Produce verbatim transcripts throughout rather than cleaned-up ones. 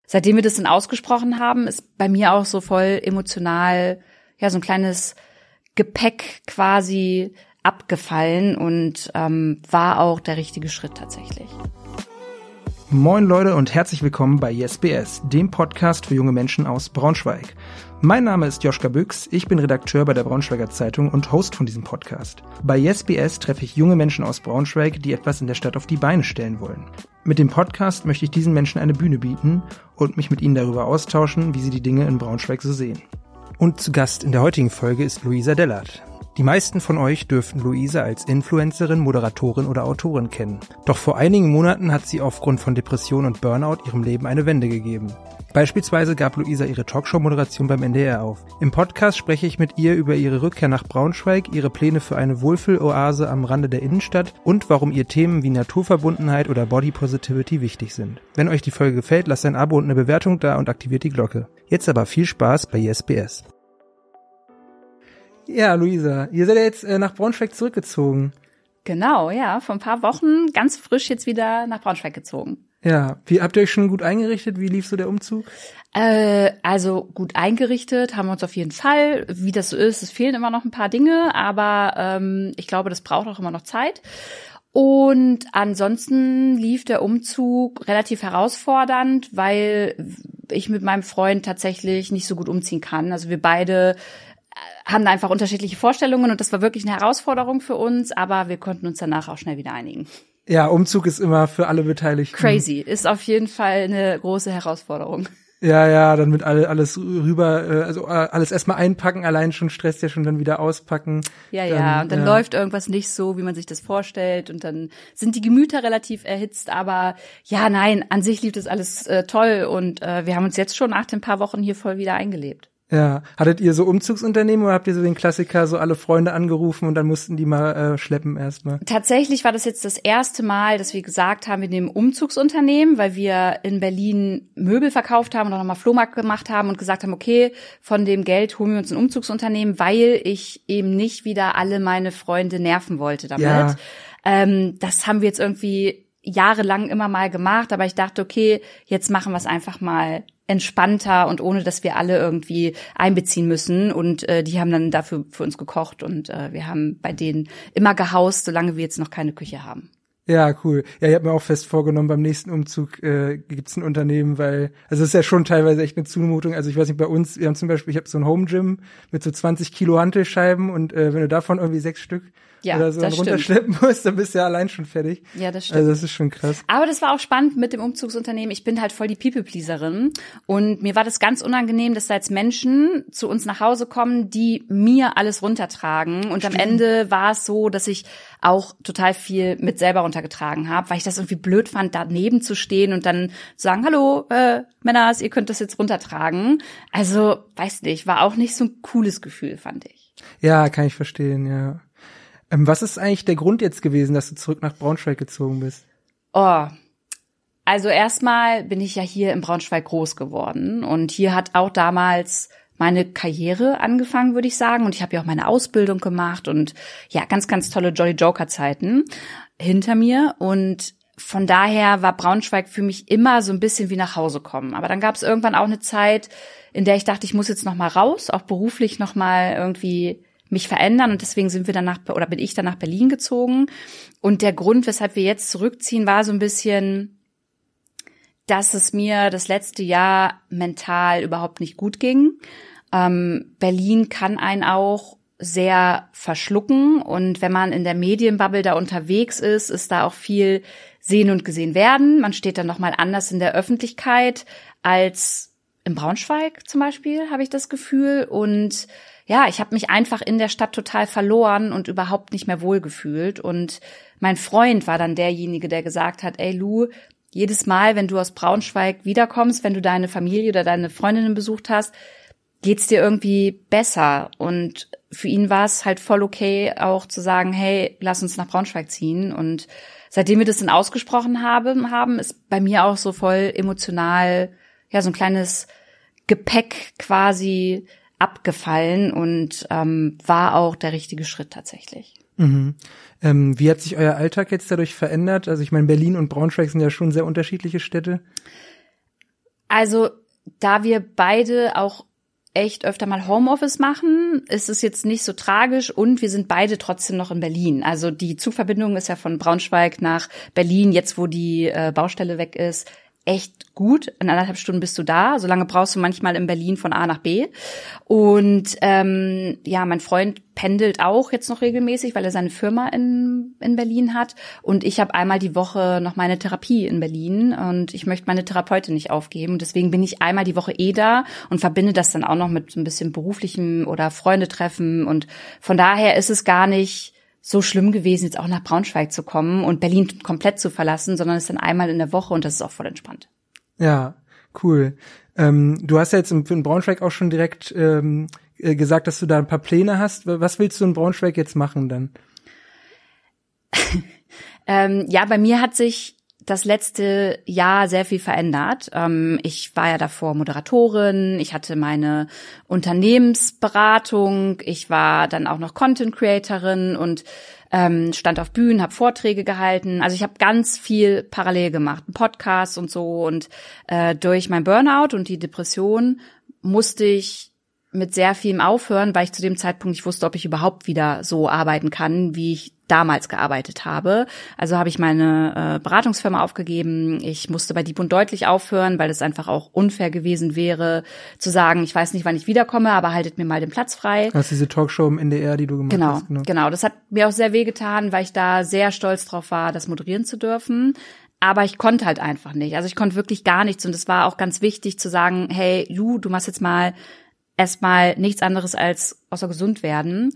seitdem wir das dann ausgesprochen haben, ist bei mir auch so voll emotional, ja, so ein kleines Gepäck quasi abgefallen und ähm, war auch der richtige Schritt tatsächlich. Moin Leute und herzlich willkommen bei Yes B S, dem Podcast für junge Menschen aus Braunschweig. Mein Name ist Joschka Büchs, ich bin Redakteur bei der Braunschweiger Zeitung und Host von diesem Podcast. Bei Yes B S treffe ich junge Menschen aus Braunschweig, die etwas in der Stadt auf die Beine stellen wollen. Mit dem Podcast möchte ich diesen Menschen eine Bühne bieten und mich mit ihnen darüber austauschen, wie sie die Dinge in Braunschweig so sehen. Und zu Gast in der heutigen Folge ist Luisa Dellert. Die meisten von euch dürften Luisa als Influencerin, Moderatorin oder Autorin kennen. Doch vor einigen Monaten hat sie aufgrund von Depression und Burnout ihrem Leben eine Wende gegeben. Beispielsweise gab Luisa ihre Talkshow-Moderation beim N D R auf. Im Podcast spreche ich mit ihr über ihre Rückkehr nach Braunschweig, ihre Pläne für eine Wohlfühloase am Rande der Innenstadt und warum ihr Themen wie Naturverbundenheit oder Body Positivity wichtig sind. Wenn euch die Folge gefällt, lasst ein Abo und eine Bewertung da und aktiviert die Glocke. Jetzt aber viel Spaß bei Yes B S. Ja, Luisa, ihr seid ja jetzt äh, nach Braunschweig zurückgezogen. Genau, ja, vor ein paar Wochen ganz frisch jetzt wieder nach Braunschweig gezogen. Ja, wie habt ihr euch schon gut eingerichtet? Wie lief so der Umzug? Äh, also gut eingerichtet haben wir uns auf jeden Fall. Wie das so ist, es fehlen immer noch ein paar Dinge, aber ähm, ich glaube, das braucht auch immer noch Zeit. Und ansonsten lief der Umzug relativ herausfordernd, weil ich mit meinem Freund tatsächlich nicht so gut umziehen kann. Also wir beide haben da einfach unterschiedliche Vorstellungen und das war wirklich eine Herausforderung für uns, aber wir konnten uns danach auch schnell wieder einigen. Ja, Umzug ist immer für alle Beteiligten. Crazy, ist auf jeden Fall eine große Herausforderung. Ja, ja, dann mit alle, alles rüber, also alles erstmal einpacken, allein schon stresst ja schon, dann wieder auspacken. Ja, dann, ja, und dann ja. läuft irgendwas nicht so, wie man sich das vorstellt und dann sind die Gemüter relativ erhitzt, aber ja, nein, an sich lief das alles äh, toll und äh, wir haben uns jetzt schon nach den paar Wochen hier voll wieder eingelebt. Ja, hattet ihr so Umzugsunternehmen oder habt ihr so den Klassiker, so alle Freunde angerufen und dann mussten die mal äh, schleppen erstmal? Tatsächlich war das jetzt das erste Mal, dass wir gesagt haben, wir nehmen Umzugsunternehmen, weil wir in Berlin Möbel verkauft haben und auch nochmal Flohmarkt gemacht haben und gesagt haben, okay, von dem Geld holen wir uns ein Umzugsunternehmen, weil ich eben nicht wieder alle meine Freunde nerven wollte damit. Ja. Ähm, das haben wir jetzt irgendwie jahrelang immer mal gemacht, aber ich dachte, okay, jetzt machen wir es einfach mal entspannter und ohne, dass wir alle irgendwie einbeziehen müssen. Und äh, die haben dann dafür für uns gekocht und äh, wir haben bei denen immer gehaust, solange wir jetzt noch keine Küche haben. Ja, cool. Ja, ich habe mir auch fest vorgenommen, beim nächsten Umzug äh, gibt's ein Unternehmen, weil, also es ist ja schon teilweise echt eine Zumutung. Also ich weiß nicht, bei uns, wir haben zum Beispiel, ich habe so ein Home Gym mit so zwanzig Kilo Hantelscheiben und äh, wenn du davon irgendwie sechs Stück ja, oder so dann runterschleppen musst, dann bist du ja allein schon fertig. Ja, das stimmt. Also das ist schon krass. Aber das war auch spannend mit dem Umzugsunternehmen. Ich bin halt voll die People-Pleaserin und mir war das ganz unangenehm, dass da jetzt Menschen zu uns nach Hause kommen, die mir alles runtertragen. Und stimmt. Am Ende war es so, dass ich auch total viel mit selber runtergetragen habe, weil ich das irgendwie blöd fand, daneben zu stehen und dann zu sagen, hallo, äh, Männers, ihr könnt das jetzt runtertragen. Also, weiß nicht, war auch nicht so ein cooles Gefühl, fand ich. Ja, kann ich verstehen, ja. Ähm, was ist eigentlich der Grund jetzt gewesen, dass du zurück nach Braunschweig gezogen bist? Oh, also erstmal bin ich ja hier in Braunschweig groß geworden und hier hat auch damals meine Karriere angefangen, würde ich sagen. Und ich habe ja auch meine Ausbildung gemacht und ja, ganz, ganz tolle Jolly Joker-Zeiten hinter mir. Und von daher war Braunschweig für mich immer so ein bisschen wie nach Hause kommen. Aber dann gab es irgendwann auch eine Zeit, in der ich dachte, ich muss jetzt noch mal raus, auch beruflich noch mal irgendwie mich verändern. Und deswegen sind wir dann nach, oder bin ich dann nach Berlin gezogen. Und der Grund, weshalb wir jetzt zurückziehen, war so ein bisschen, dass es mir das letzte Jahr mental überhaupt nicht gut ging. Ähm, Berlin kann einen auch sehr verschlucken und wenn man in der Medienbubble da unterwegs ist, ist da auch viel sehen und gesehen werden. Man steht dann nochmal anders in der Öffentlichkeit als in Braunschweig zum Beispiel, habe ich das Gefühl. Und ja, ich habe mich einfach in der Stadt total verloren und überhaupt nicht mehr wohlgefühlt. Und mein Freund war dann derjenige, der gesagt hat, ey Lu, jedes Mal, wenn du aus Braunschweig wiederkommst, wenn du deine Familie oder deine Freundinnen besucht hast, geht's dir irgendwie besser. Und für ihn war es halt voll okay, auch zu sagen, hey, lass uns nach Braunschweig ziehen. Und seitdem wir das dann ausgesprochen haben, haben, ist bei mir auch so voll emotional, ja, so ein kleines Gepäck quasi abgefallen und ähm, war auch der richtige Schritt tatsächlich. Mhm. Ähm, wie hat sich euer Alltag jetzt dadurch verändert? Also ich meine, Berlin und Braunschweig sind ja schon sehr unterschiedliche Städte. Also, da wir beide auch echt öfter mal Homeoffice machen, ist es jetzt nicht so tragisch und wir sind beide trotzdem noch in Berlin. Also die Zugverbindung ist ja von Braunschweig nach Berlin, jetzt wo die äh, Baustelle weg ist, echt gut. In anderthalb Stunden bist du da. So lange brauchst du manchmal in Berlin von A nach B. Und ähm, ja, mein Freund pendelt auch jetzt noch regelmäßig, weil er seine Firma in in Berlin hat. Und ich habe einmal die Woche noch meine Therapie in Berlin. Und ich möchte meine Therapeutin nicht aufgeben. Deswegen bin ich einmal die Woche eh da und verbinde das dann auch noch mit so ein bisschen beruflichem oder Freundetreffen. Und von daher ist es gar nicht so schlimm gewesen, jetzt auch nach Braunschweig zu kommen und Berlin komplett zu verlassen, sondern es ist dann einmal in der Woche und das ist auch voll entspannt. Ja, cool. Ähm, du hast ja jetzt in, in Braunschweig auch schon direkt ähm, gesagt, dass du da ein paar Pläne hast. Was willst du in Braunschweig jetzt machen dann? ähm, ja, bei mir hat sich das letzte Jahr sehr viel verändert. Ähm, ich war ja davor Moderatorin, ich hatte meine Unternehmensberatung, ich war dann auch noch Content Creatorin und ähm, stand auf Bühnen, habe Vorträge gehalten. Also ich habe ganz viel parallel gemacht, Podcasts und so. Und äh, durch mein Burnout und die Depression musste ich mit sehr vielem aufhören, weil ich zu dem Zeitpunkt nicht wusste, ob ich überhaupt wieder so arbeiten kann, wie ich damals gearbeitet habe. Also habe ich meine äh, Beratungsfirma aufgegeben. Ich musste bei Dieb und Deutlich aufhören, weil es einfach auch unfair gewesen wäre, zu sagen, ich weiß nicht, wann ich wiederkomme, aber haltet mir mal den Platz frei. Das ist diese Talkshow im N D R, die du gemacht genau, hast. Genau, genau. Das hat mir auch sehr wehgetan, weil ich da sehr stolz drauf war, das moderieren zu dürfen. Aber ich konnte halt einfach nicht. Also ich konnte wirklich gar nichts. Und es war auch ganz wichtig zu sagen, hey, Ju, du machst jetzt mal erstmal nichts anderes als außer gesund werden.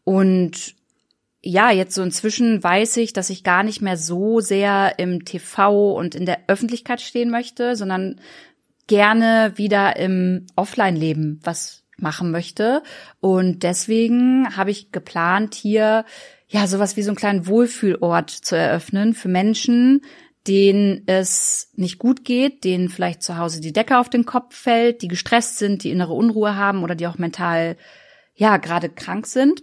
Und ja, jetzt so inzwischen weiß ich, dass ich gar nicht mehr so sehr im T V und in der Öffentlichkeit stehen möchte, sondern gerne wieder im Offline-Leben was machen möchte. Und deswegen habe ich geplant, hier ja sowas wie so einen kleinen Wohlfühlort zu eröffnen für Menschen, denen es nicht gut geht, denen vielleicht zu Hause die Decke auf den Kopf fällt, die gestresst sind, die innere Unruhe haben oder die auch mental ja gerade krank sind.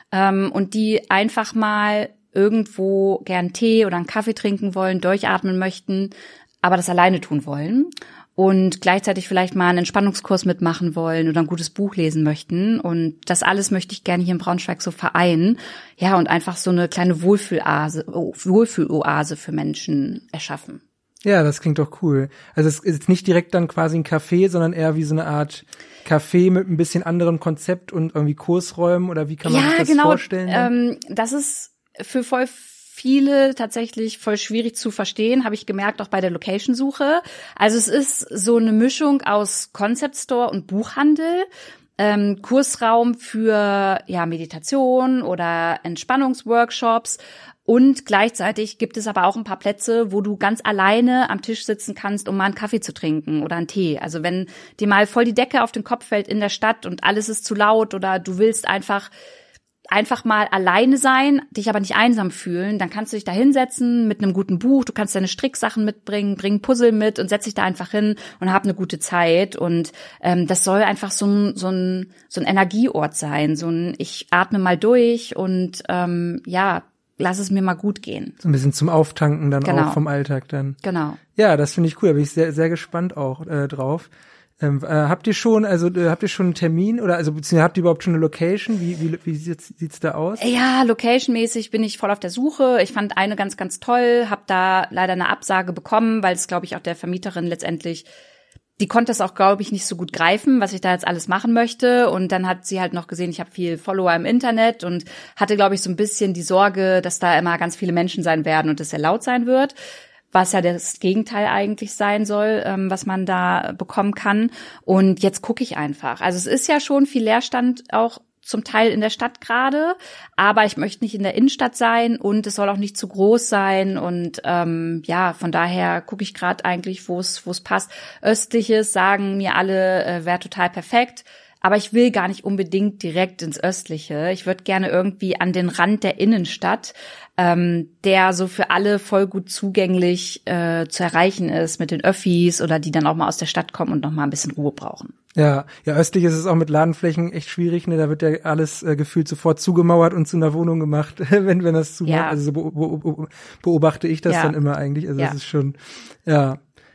Und die einfach mal irgendwo gern Tee oder einen Kaffee trinken wollen, durchatmen möchten, aber das alleine tun wollen und gleichzeitig vielleicht mal einen Entspannungskurs mitmachen wollen oder ein gutes Buch lesen möchten. Und das alles möchte ich gerne hier in Braunschweig so vereinen. Ja, und einfach so eine kleine Wohlfühloase, Wohlfühloase für Menschen erschaffen. Ja, das klingt doch cool. Also es ist nicht direkt dann quasi ein Café, sondern eher wie so eine Art Café mit ein bisschen anderem Konzept und irgendwie Kursräumen oder wie kann man ja, sich das genau, vorstellen? Ja, ähm, das ist für voll viele tatsächlich voll schwierig zu verstehen, habe ich gemerkt, auch bei der Location-Suche. Also es ist so eine Mischung aus Concept Store und Buchhandel. Ähm, Kursraum für ja Meditation oder Entspannungsworkshops. Und gleichzeitig gibt es aber auch ein paar Plätze, wo du ganz alleine am Tisch sitzen kannst, um mal einen Kaffee zu trinken oder einen Tee. Also wenn dir mal voll die Decke auf den Kopf fällt in der Stadt und alles ist zu laut oder du willst einfach einfach mal alleine sein, dich aber nicht einsam fühlen, dann kannst du dich da hinsetzen mit einem guten Buch, du kannst deine Stricksachen mitbringen, bring Puzzle mit und setz dich da einfach hin und hab eine gute Zeit. Und ähm, das soll einfach so ein, so ein, so ein Energieort sein, so ein ich atme mal durch und ähm, ja, lass es mir mal gut gehen. So ein bisschen zum Auftanken dann Genau. auch vom Alltag dann. Genau. Ja, das finde ich cool, da bin ich sehr, sehr gespannt auch äh, drauf. Ähm, äh, habt ihr schon, also äh, habt ihr schon einen Termin oder also beziehungsweise habt ihr überhaupt schon eine Location? Wie wie wie sieht's, sieht's da aus? Ja, locationmäßig bin ich voll auf der Suche. Ich fand eine ganz, ganz toll, habe da leider eine Absage bekommen, weil es, glaube ich, auch der Vermieterin letztendlich, die konnte es auch, glaube ich, nicht so gut greifen, was ich da jetzt alles machen möchte. Und dann hat sie halt noch gesehen, ich habe viel Follower im Internet und hatte, glaube ich, so ein bisschen die Sorge, dass da immer ganz viele Menschen sein werden und es sehr laut sein wird. Was ja das Gegenteil eigentlich sein soll, ähm, was man da bekommen kann. Und jetzt gucke ich einfach. Also es ist ja schon viel Leerstand auch zum Teil in der Stadt gerade, aber ich möchte nicht in der Innenstadt sein und es soll auch nicht zu groß sein. Und ähm, ja, von daher gucke ich gerade eigentlich, wo es wo es passt. Östliches sagen mir alle, äh, wäre total perfekt. Aber ich will gar nicht unbedingt direkt ins Östliche. Ich würde gerne irgendwie an den Rand der Innenstadt, ähm, der so für alle voll gut zugänglich äh, zu erreichen ist mit den Öffis oder die dann auch mal aus der Stadt kommen und noch mal ein bisschen Ruhe brauchen. Ja, ja, östlich ist es auch mit Ladenflächen echt schwierig, ne? Da wird ja alles äh, gefühlt sofort zugemauert und zu einer Wohnung gemacht, wenn wenn das zu Ja. Also so be be beobachte ich das Ja. dann immer eigentlich. Also Ja. das ist schon, ja.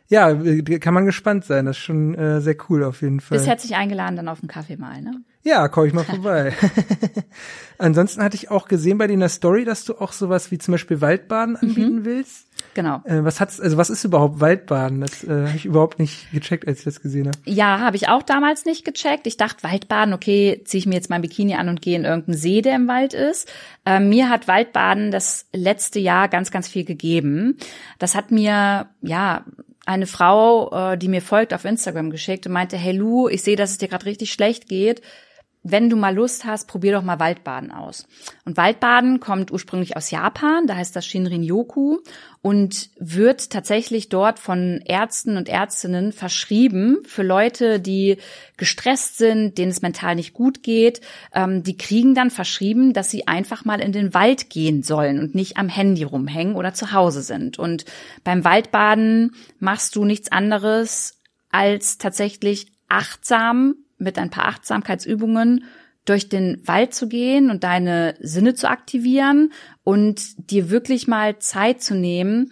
Ja, kann man gespannt sein. Das ist schon äh, sehr cool auf jeden Fall. Bist herzlich eingeladen dann auf einen Kaffee mal, ne? Ja, komm ich mal vorbei. Ansonsten hatte ich auch gesehen bei dir in der Story, dass du auch sowas wie zum Beispiel Waldbaden anbieten mhm. willst. Genau. Äh, was hat's, also was ist überhaupt Waldbaden? Das äh, habe ich überhaupt nicht gecheckt, als ich das gesehen habe. Ja, habe ich auch damals nicht gecheckt. Ich dachte, Waldbaden, okay, ziehe ich mir jetzt mein Bikini an und gehe in irgendeinen See, der im Wald ist. Äh, mir hat Waldbaden das letzte Jahr ganz, ganz viel gegeben. Das hat mir, ja, eine Frau, äh, die mir folgt, auf Instagram geschickt und meinte, hey Lu, ich sehe, dass es dir gerade richtig schlecht geht. Wenn du mal Lust hast, probier doch mal Waldbaden aus. Und Waldbaden kommt ursprünglich aus Japan, da heißt das Shinrin-yoku und wird tatsächlich dort von Ärzten und Ärztinnen verschrieben für Leute, die gestresst sind, denen es mental nicht gut geht. Ähm, die kriegen dann verschrieben, dass sie einfach mal in den Wald gehen sollen und nicht am Handy rumhängen oder zu Hause sind. Und beim Waldbaden machst du nichts anderes als tatsächlich achtsam mit ein paar Achtsamkeitsübungen durch den Wald zu gehen und deine Sinne zu aktivieren und dir wirklich mal Zeit zu nehmen,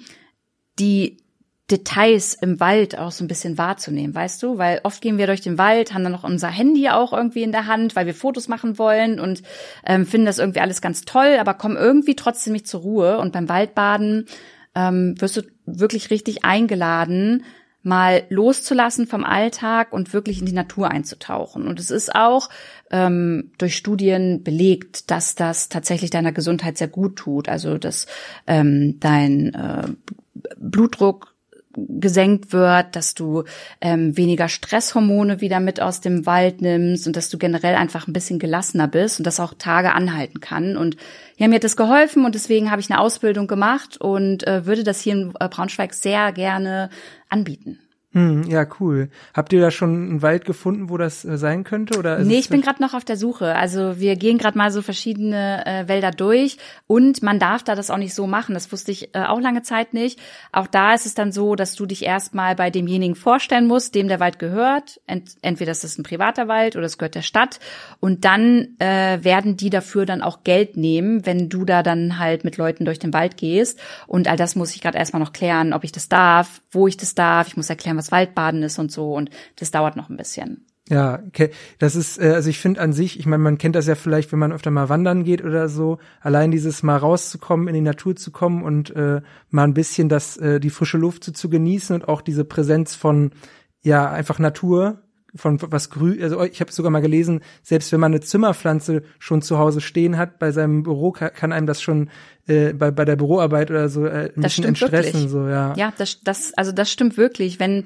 die Details im Wald auch so ein bisschen wahrzunehmen, weißt du? Weil oft gehen wir durch den Wald, haben dann noch unser Handy auch irgendwie in der Hand, weil wir Fotos machen wollen und ähm, finden das irgendwie alles ganz toll, aber kommen irgendwie trotzdem nicht zur Ruhe. Und beim Waldbaden ähm, wirst du wirklich richtig eingeladen, mal loszulassen vom Alltag und wirklich in die Natur einzutauchen. Und es ist auch ähm, durch Studien belegt, dass das tatsächlich deiner Gesundheit sehr gut tut. Also dass ähm, dein äh, Blutdruck gesenkt wird, dass du ähm, weniger Stresshormone wieder mit aus dem Wald nimmst und dass du generell einfach ein bisschen gelassener bist und das auch Tage anhalten kann. Und ja, mir hat das geholfen und deswegen habe ich eine Ausbildung gemacht und äh, würde das hier in äh, Braunschweig sehr gerne anbieten. Hm, ja, cool. Habt ihr da schon einen Wald gefunden, wo das äh, sein könnte? Oder nee, ich bin gerade noch auf der Suche. Also wir gehen gerade mal so verschiedene äh, Wälder durch und man darf da das auch nicht so machen. Das wusste ich äh, auch lange Zeit nicht. Auch da ist es dann so, dass du dich erstmal bei demjenigen vorstellen musst, dem der Wald gehört. Ent- entweder ist es ein privater Wald oder es gehört der Stadt. Und dann äh, werden die dafür dann auch Geld nehmen, wenn du da dann halt mit Leuten durch den Wald gehst. Und all das muss ich gerade erstmal noch klären, ob ich das darf, wo ich das darf. Ich muss erklären, was Waldbaden ist und so und das dauert noch ein bisschen. Ja, okay. Das ist, äh, also ich finde an sich, ich meine, man kennt das ja vielleicht, wenn man öfter mal wandern geht oder so, allein dieses mal rauszukommen, in die Natur zu kommen und äh, mal ein bisschen das, äh, die frische Luft zu, zu genießen und auch diese Präsenz von, ja, einfach Natur, von was grün, also ich habe sogar mal gelesen, selbst wenn man eine Zimmerpflanze schon zu Hause stehen hat, bei seinem Büro kann, kann einem das schon äh, bei bei der Büroarbeit oder so äh, ein das bisschen entstressen, wirklich. so, ja. Ja, das das also das stimmt wirklich, wenn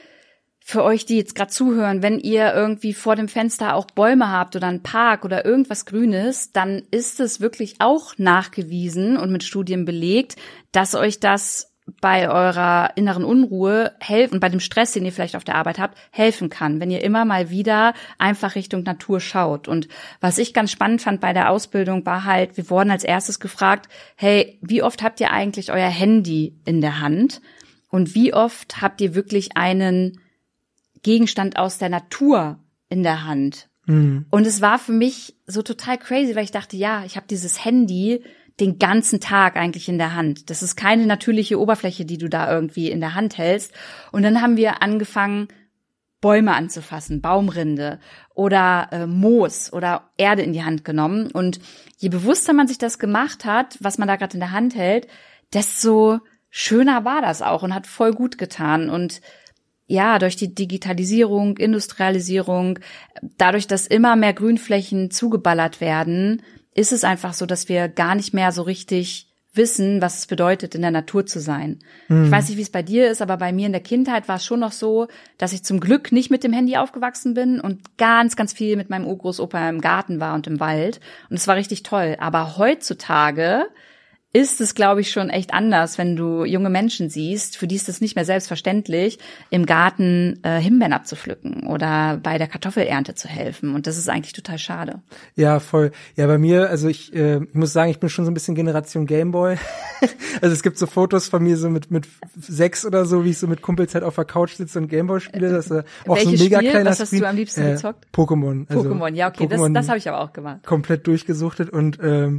für euch, die jetzt gerade zuhören, wenn ihr irgendwie vor dem Fenster auch Bäume habt oder einen Park oder irgendwas Grünes, dann ist es wirklich auch nachgewiesen und mit Studien belegt, dass euch das bei eurer inneren Unruhe helfen und bei dem Stress, den ihr vielleicht auf der Arbeit habt, helfen kann, wenn ihr immer mal wieder einfach Richtung Natur schaut. Und was ich ganz spannend fand bei der Ausbildung war halt, wir wurden als erstes gefragt, hey, wie oft habt ihr eigentlich euer Handy in der Hand? Und wie oft habt ihr wirklich einen Gegenstand aus der Natur in der Hand? Mhm. Und es war für mich so total crazy, weil ich dachte, ja, ich habe dieses Handy den ganzen Tag eigentlich in der Hand. Das ist keine natürliche Oberfläche, die du da irgendwie in der Hand hältst. Und dann haben wir angefangen, Bäume anzufassen, Baumrinde oder äh, Moos oder Erde in die Hand genommen. Und je bewusster man sich das gemacht hat, was man da gerade in der Hand hält, desto schöner war das auch und hat voll gut getan. Und ja, durch die Digitalisierung, Industrialisierung, dadurch, dass immer mehr Grünflächen zugeballert werden, ist es einfach so, dass wir gar nicht mehr so richtig wissen, was es bedeutet, in der Natur zu sein. Mhm. Ich weiß nicht, wie es bei dir ist, aber bei mir in der Kindheit war es schon noch so, dass ich zum Glück nicht mit dem Handy aufgewachsen bin und ganz, ganz viel mit meinem Urgroßopa im Garten war und im Wald. Und es war richtig toll. Aber heutzutage ist es, glaube ich, schon echt anders, wenn du junge Menschen siehst, für die ist es nicht mehr selbstverständlich, im Garten äh, Himbeeren abzupflücken oder bei der Kartoffelernte zu helfen. Und das ist eigentlich total schade. Ja, voll. Ja, bei mir, also ich, äh, ich muss sagen, ich bin schon so ein bisschen Generation Gameboy. Also es gibt so Fotos von mir so mit mit sechs oder so, wie ich so mit Kumpels halt auf der Couch sitze und Gameboy spiele. Das ist äh, auch so ein mega Spiel? kleiner Was hast Screen. du am liebsten äh, gezockt? Pokémon. Also Pokémon, ja, okay, Pokémon das, das habe ich aber auch gemacht. Komplett durchgesuchtet und ähm,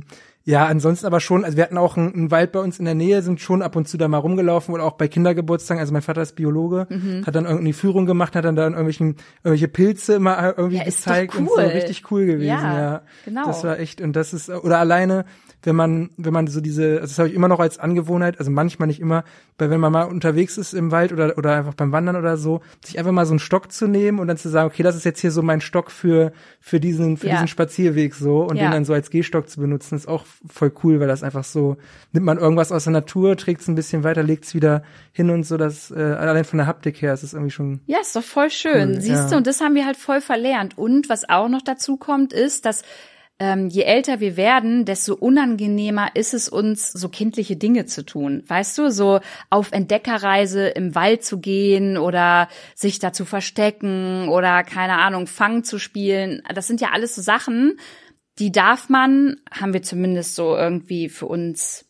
Ja, ansonsten aber schon, also wir hatten auch einen, einen Wald bei uns in der Nähe, sind schon ab und zu da mal rumgelaufen oder auch bei Kindergeburtstagen, also mein Vater ist Biologe, mhm. hat dann irgendwie Führung gemacht, hat dann da irgendwelchen, irgendwelche Pilze immer irgendwie ja, gezeigt cool. und so, richtig cool gewesen, ja, ja. Genau. Das war echt, und das ist, oder alleine, wenn man, wenn man so diese, also das habe ich immer noch als Angewohnheit, also manchmal nicht immer, weil wenn man mal unterwegs ist im Wald oder, oder einfach beim Wandern oder so, sich einfach mal so einen Stock zu nehmen und dann zu sagen, okay, das ist jetzt hier so mein Stock für, für diesen, für ja. diesen Spazierweg so und ja. den dann so als Gehstock zu benutzen, ist auch voll cool, weil das einfach so, nimmt man irgendwas aus der Natur, trägt es ein bisschen weiter, legt es wieder hin und so, das, äh, allein von der Haptik her ist es irgendwie schon. Ja, ist doch voll schön, cool, siehst ja. du, und das haben wir halt voll verlernt. Und was auch noch dazu kommt, ist, dass Ähm, je älter wir werden, desto unangenehmer ist es uns, so kindliche Dinge zu tun. Weißt du, so auf Entdeckerreise im Wald zu gehen oder sich da zu verstecken oder, keine Ahnung, Fang zu spielen. Das sind ja alles so Sachen, die darf man, haben wir zumindest so irgendwie für uns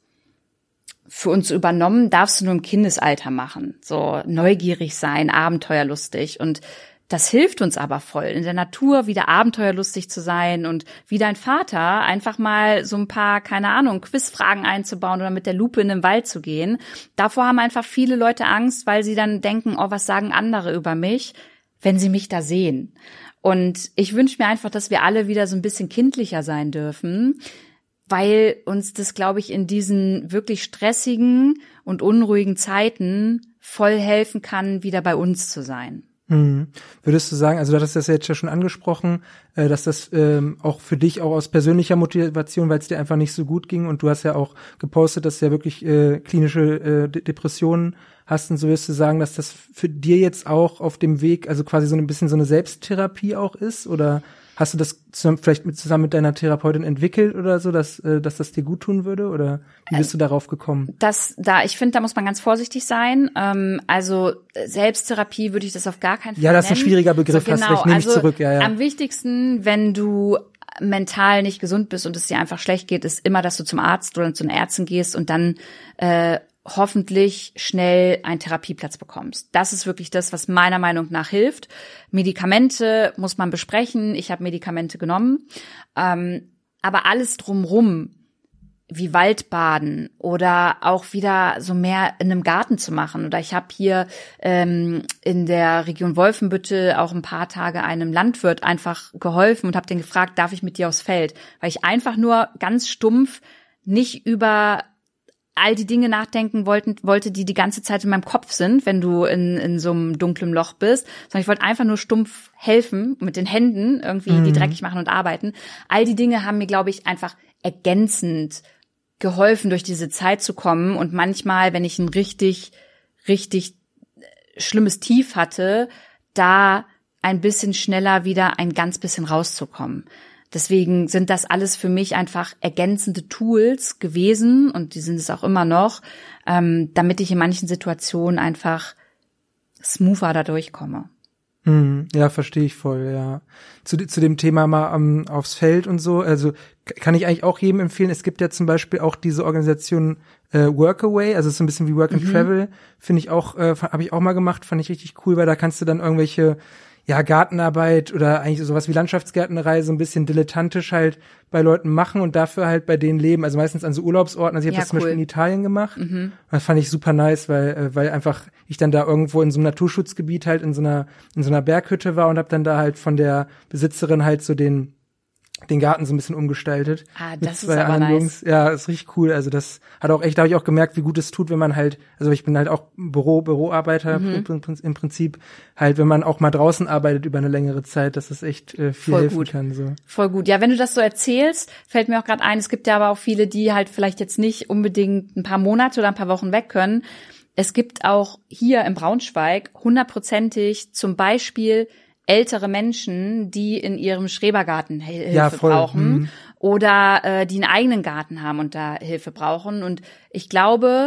für uns übernommen, darfst du nur im Kindesalter machen. So neugierig sein, abenteuerlustig, und das hilft uns aber voll, in der Natur wieder abenteuerlustig zu sein und wie dein Vater einfach mal so ein paar, keine Ahnung, Quizfragen einzubauen oder mit der Lupe in den Wald zu gehen. Davor haben einfach viele Leute Angst, weil sie dann denken, oh, was sagen andere über mich, wenn sie mich da sehen. Und ich wünsche mir einfach, dass wir alle wieder so ein bisschen kindlicher sein dürfen, weil uns das, glaube ich, in diesen wirklich stressigen und unruhigen Zeiten voll helfen kann, wieder bei uns zu sein. Mhm. Würdest du sagen, also du hattest das ja jetzt ja schon angesprochen, äh, dass das ähm, auch für dich auch aus persönlicher Motivation, weil es dir einfach nicht so gut ging, und du hast ja auch gepostet, dass du ja wirklich äh, klinische äh, De- Depressionen hast, und so würdest du sagen, dass das für dir jetzt auch auf dem Weg, also quasi so ein bisschen so eine Selbsttherapie auch ist, oder hast du das zusammen, vielleicht mit, zusammen mit deiner Therapeutin entwickelt oder so, dass, äh, dass das dir gut tun würde, oder wie bist du darauf gekommen? Das, da, ich finde, da muss man ganz vorsichtig sein. Ähm, also Selbsttherapie würde ich das auf gar keinen Fall Ja, das ist ein nennen. schwieriger Begriff, so, genau. hast recht, nehme also, ich zurück. Ja, ja. Am wichtigsten, wenn du mental nicht gesund bist und es dir einfach schlecht geht, ist immer, dass du zum Arzt oder zu einer Ärztin gehst und dann äh, hoffentlich schnell einen Therapieplatz bekommst. Das ist wirklich das, was meiner Meinung nach hilft. Medikamente muss man besprechen. Ich habe Medikamente genommen. Ähm, aber alles drumrum, wie Waldbaden oder auch wieder so mehr in einem Garten zu machen. Oder ich habe hier ähm, in der Region Wolfenbüttel auch ein paar Tage einem Landwirt einfach geholfen und habe den gefragt, darf ich mit dir aufs Feld? Weil ich einfach nur ganz stumpf nicht über all die Dinge nachdenken wollten, wollte, die die ganze Zeit in meinem Kopf sind, wenn du in, in so einem dunklen Loch bist, sondern ich wollte einfach nur stumpf helfen, mit den Händen irgendwie, mhm. die dreckig machen und arbeiten. All die Dinge haben mir, glaube ich, einfach ergänzend geholfen, durch diese Zeit zu kommen, und manchmal, wenn ich ein richtig, richtig schlimmes Tief hatte, da ein bisschen schneller wieder ein ganz bisschen rauszukommen. Deswegen sind das alles für mich einfach ergänzende Tools gewesen, und die sind es auch immer noch, ähm, damit ich in manchen Situationen einfach smoother da durchkomme. Hm, ja, verstehe ich voll, ja. Zu, zu dem Thema mal um, aufs Feld und so, also kann ich eigentlich auch jedem empfehlen. Es gibt ja zum Beispiel auch diese Organisation äh, Workaway, also so ein bisschen wie Work and mhm. Travel, finde ich auch, äh, habe ich auch mal gemacht, fand ich richtig cool, weil da kannst du dann irgendwelche ja, Gartenarbeit oder eigentlich sowas wie Landschaftsgärtnerei so ein bisschen dilettantisch halt bei Leuten machen und dafür halt bei denen leben, also meistens an so Urlaubsorten. Also ich habe ja, das zum cool. Beispiel in Italien gemacht. Mhm. Das fand ich super nice, weil weil einfach ich dann da irgendwo in so einem Naturschutzgebiet halt in so einer in so einer Berghütte war und habe dann da halt von der Besitzerin halt so den den Garten so ein bisschen umgestaltet. Ah, das ist aber nice. Jungs. Ja, ist richtig cool. Also das hat auch echt, da habe ich auch gemerkt, wie gut es tut, wenn man halt, also ich bin halt auch Büro, Büroarbeiter mhm. im Prinzip, halt, wenn man auch mal draußen arbeitet über eine längere Zeit, dass es echt äh, viel Voll helfen gut. kann. So. Voll gut. Ja, wenn du das so erzählst, fällt mir auch gerade ein, es gibt ja aber auch viele, die halt vielleicht jetzt nicht unbedingt ein paar Monate oder ein paar Wochen weg können. Es gibt auch hier im Braunschweig hundertprozentig zum Beispiel ältere Menschen, die in ihrem Schrebergarten Hilfe ja, voll. brauchen mhm. oder äh, die einen eigenen Garten haben und da Hilfe brauchen. Und ich glaube,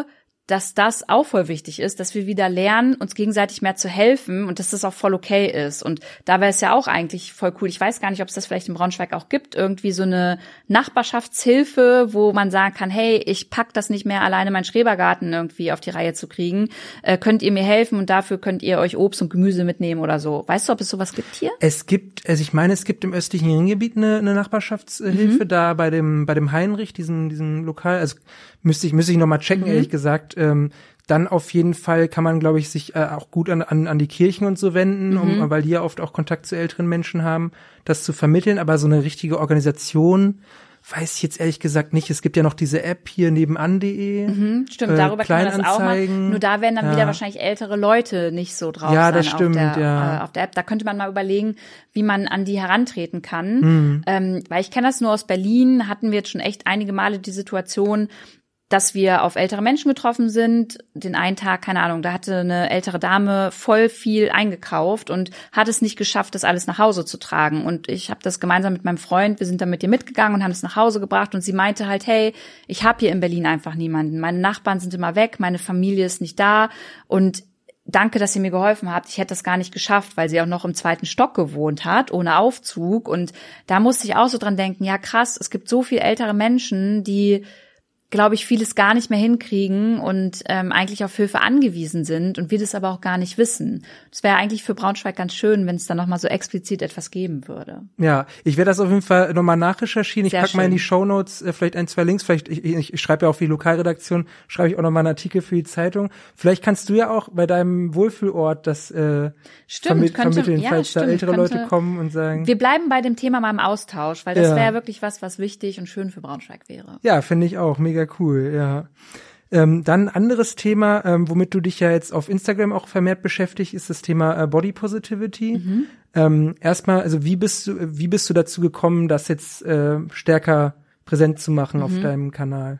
dass das auch voll wichtig ist, dass wir wieder lernen, uns gegenseitig mehr zu helfen und dass das auch voll okay ist. Und da wäre es ja auch eigentlich voll cool. Ich weiß gar nicht, ob es das vielleicht in Braunschweig auch gibt, irgendwie so eine Nachbarschaftshilfe, wo man sagen kann, hey, ich pack das nicht mehr alleine, meinen Schrebergarten irgendwie auf die Reihe zu kriegen. Äh, könnt ihr mir helfen und dafür könnt ihr euch Obst und Gemüse mitnehmen oder so. Weißt du, ob es sowas gibt hier? Es gibt, also ich meine, es gibt im östlichen Ringgebiet eine, eine Nachbarschaftshilfe, mhm. da bei dem bei dem Heinrich, diesem diesem Lokal, also müsste ich müsste ich noch mal checken, mhm. ehrlich gesagt. Ähm, dann auf jeden Fall kann man, glaube ich, sich äh, auch gut an, an an die Kirchen und so wenden, um, mhm. weil die ja oft auch Kontakt zu älteren Menschen haben, das zu vermitteln. Aber so eine richtige Organisation weiß ich jetzt ehrlich gesagt nicht. Es gibt ja noch diese App hier nebenan punkt de. Mhm, stimmt, darüber äh, kann man das auch machen. Nur da werden dann ja. wieder wahrscheinlich ältere Leute nicht so drauf ja, sein das stimmt, auf, der, ja. äh, auf der App. Da könnte man mal überlegen, wie man an die herantreten kann. Mhm. Ähm, weil ich kenne das nur aus Berlin, hatten wir jetzt schon echt einige Male die Situation, dass wir auf ältere Menschen getroffen sind. Den einen Tag, keine Ahnung, da hatte eine ältere Dame voll viel eingekauft und hat es nicht geschafft, das alles nach Hause zu tragen. Und ich habe das gemeinsam mit meinem Freund, wir sind dann mit ihr mitgegangen und haben es nach Hause gebracht. Und sie meinte halt, hey, ich habe hier in Berlin einfach niemanden. Meine Nachbarn sind immer weg, meine Familie ist nicht da. Und danke, dass ihr mir geholfen habt. Ich hätte das gar nicht geschafft, weil sie auch noch im zweiten Stock gewohnt hat, ohne Aufzug. Und da musste ich auch so dran denken, ja krass, es gibt so viele ältere Menschen, die, glaube ich, vieles gar nicht mehr hinkriegen und ähm, eigentlich auf Hilfe angewiesen sind und wir das aber auch gar nicht wissen. Es wäre eigentlich für Braunschweig ganz schön, wenn es da nochmal so explizit etwas geben würde. Ja, ich werde das auf jeden Fall nochmal nachrecherchieren. Ich packe mal in die Shownotes äh, vielleicht ein, zwei Links. Vielleicht, ich, ich, ich schreibe ja auch für die Lokalredaktion, schreibe ich auch nochmal einen Artikel für die Zeitung. Vielleicht kannst du ja auch bei deinem Wohlfühlort das äh, stimmt, vermi- könnte, vermitteln, ja, falls stimmt, da ältere könnte, Leute kommen und sagen. Wir bleiben bei dem Thema mal im Austausch, weil das ja. wäre wirklich was, was wichtig und schön für Braunschweig wäre. Ja, finde ich auch. Mega cool, ja. Ähm, dann ein anderes Thema, ähm, womit du dich ja jetzt auf Instagram auch vermehrt beschäftigst, ist das Thema äh, Body Positivity. Mhm. Ähm, erstmal, also wie bist du, wie bist du dazu gekommen, das jetzt äh, stärker präsent zu machen mhm. auf deinem Kanal?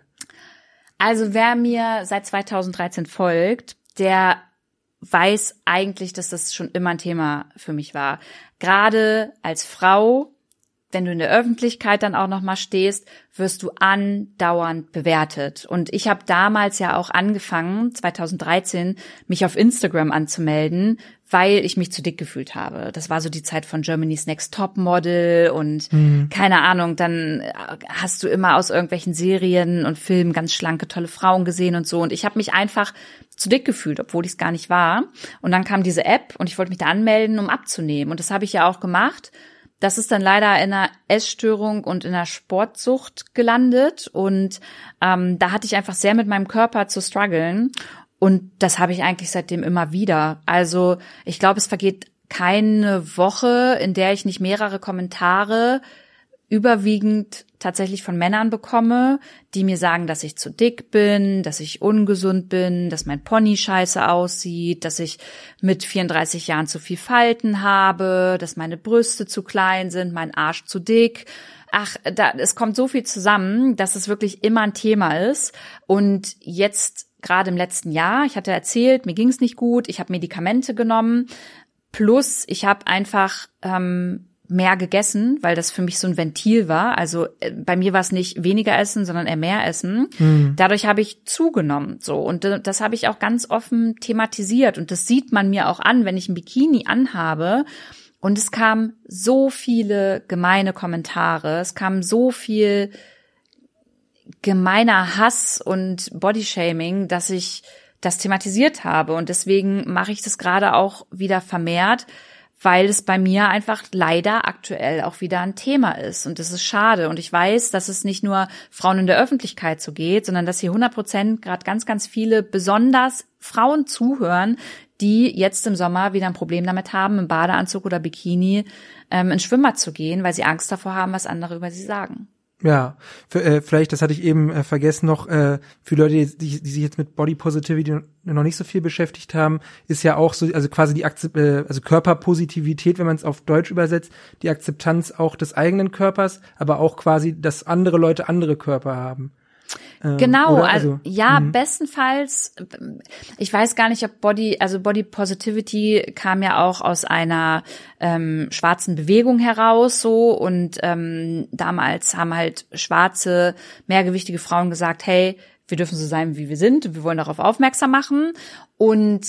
Also wer mir seit zweitausenddreizehn folgt, der weiß eigentlich, dass das schon immer ein Thema für mich war. Gerade als Frau, wenn du in der Öffentlichkeit dann auch noch mal stehst, wirst du andauernd bewertet. Und ich habe damals ja auch angefangen, zweitausenddreizehn, mich auf Instagram anzumelden, weil ich mich zu dick gefühlt habe. Das war so die Zeit von Germany's Next Top Model und mhm. keine Ahnung, dann hast du immer aus irgendwelchen Serien und Filmen ganz schlanke, tolle Frauen gesehen und so. Und ich habe mich einfach zu dick gefühlt, obwohl ich es gar nicht war. Und dann kam diese App und ich wollte mich da anmelden, um abzunehmen. Und das habe ich ja auch gemacht. Das ist dann leider in einer Essstörung und in einer Sportsucht gelandet und ähm, da hatte ich einfach sehr mit meinem Körper zu strugglen und das habe ich eigentlich seitdem immer wieder. Also ich glaube, es vergeht keine Woche, in der ich nicht mehrere Kommentare überwiegend tatsächlich von Männern bekomme, die mir sagen, dass ich zu dick bin, dass ich ungesund bin, dass mein Pony scheiße aussieht, dass ich mit vierunddreißig Jahren zu viel Falten habe, dass meine Brüste zu klein sind, mein Arsch zu dick. Ach, da, es kommt so viel zusammen, dass es wirklich immer ein Thema ist. Und jetzt, gerade im letzten Jahr, ich hatte erzählt, mir ging es nicht gut, ich habe Medikamente genommen, plus ich habe einfach ähm, mehr gegessen, weil das für mich so ein Ventil war. Also äh, bei mir war es nicht weniger essen, sondern eher mehr essen. Mhm. Dadurch habe ich zugenommen. So und äh, das habe ich auch ganz offen thematisiert. Und das sieht man mir auch an, wenn ich ein Bikini anhabe. Und es kamen so viele gemeine Kommentare. Es kam so viel gemeiner Hass und Bodyshaming, dass ich das thematisiert habe. Und deswegen mache ich das gerade auch wieder vermehrt, weil es bei mir einfach leider aktuell auch wieder ein Thema ist. Und das ist schade. Und ich weiß, dass es nicht nur Frauen in der Öffentlichkeit so geht, sondern dass hier hundert Prozent gerade ganz, ganz viele, besonders Frauen zuhören, die jetzt im Sommer wieder ein Problem damit haben, im Badeanzug oder Bikini ähm, ins Schwimmbad zu gehen, weil sie Angst davor haben, was andere über sie sagen. Ja, für, äh, vielleicht, das hatte ich eben äh, vergessen noch, äh, für Leute, die, die, die sich jetzt mit Body Positivity noch nicht so viel beschäftigt haben, ist ja auch so, also quasi die Akzept, äh, also Körperpositivität, wenn man es auf Deutsch übersetzt, die Akzeptanz auch des eigenen Körpers, aber auch quasi, dass andere Leute andere Körper haben. Ähm, genau, also, also ja, mh. bestenfalls, ich weiß gar nicht, ob Body, also Body Positivity kam ja auch aus einer ähm, schwarzen Bewegung heraus so und ähm, damals haben halt schwarze, mehrgewichtige Frauen gesagt, hey, wir dürfen so sein, wie wir sind, wir wollen darauf aufmerksam machen und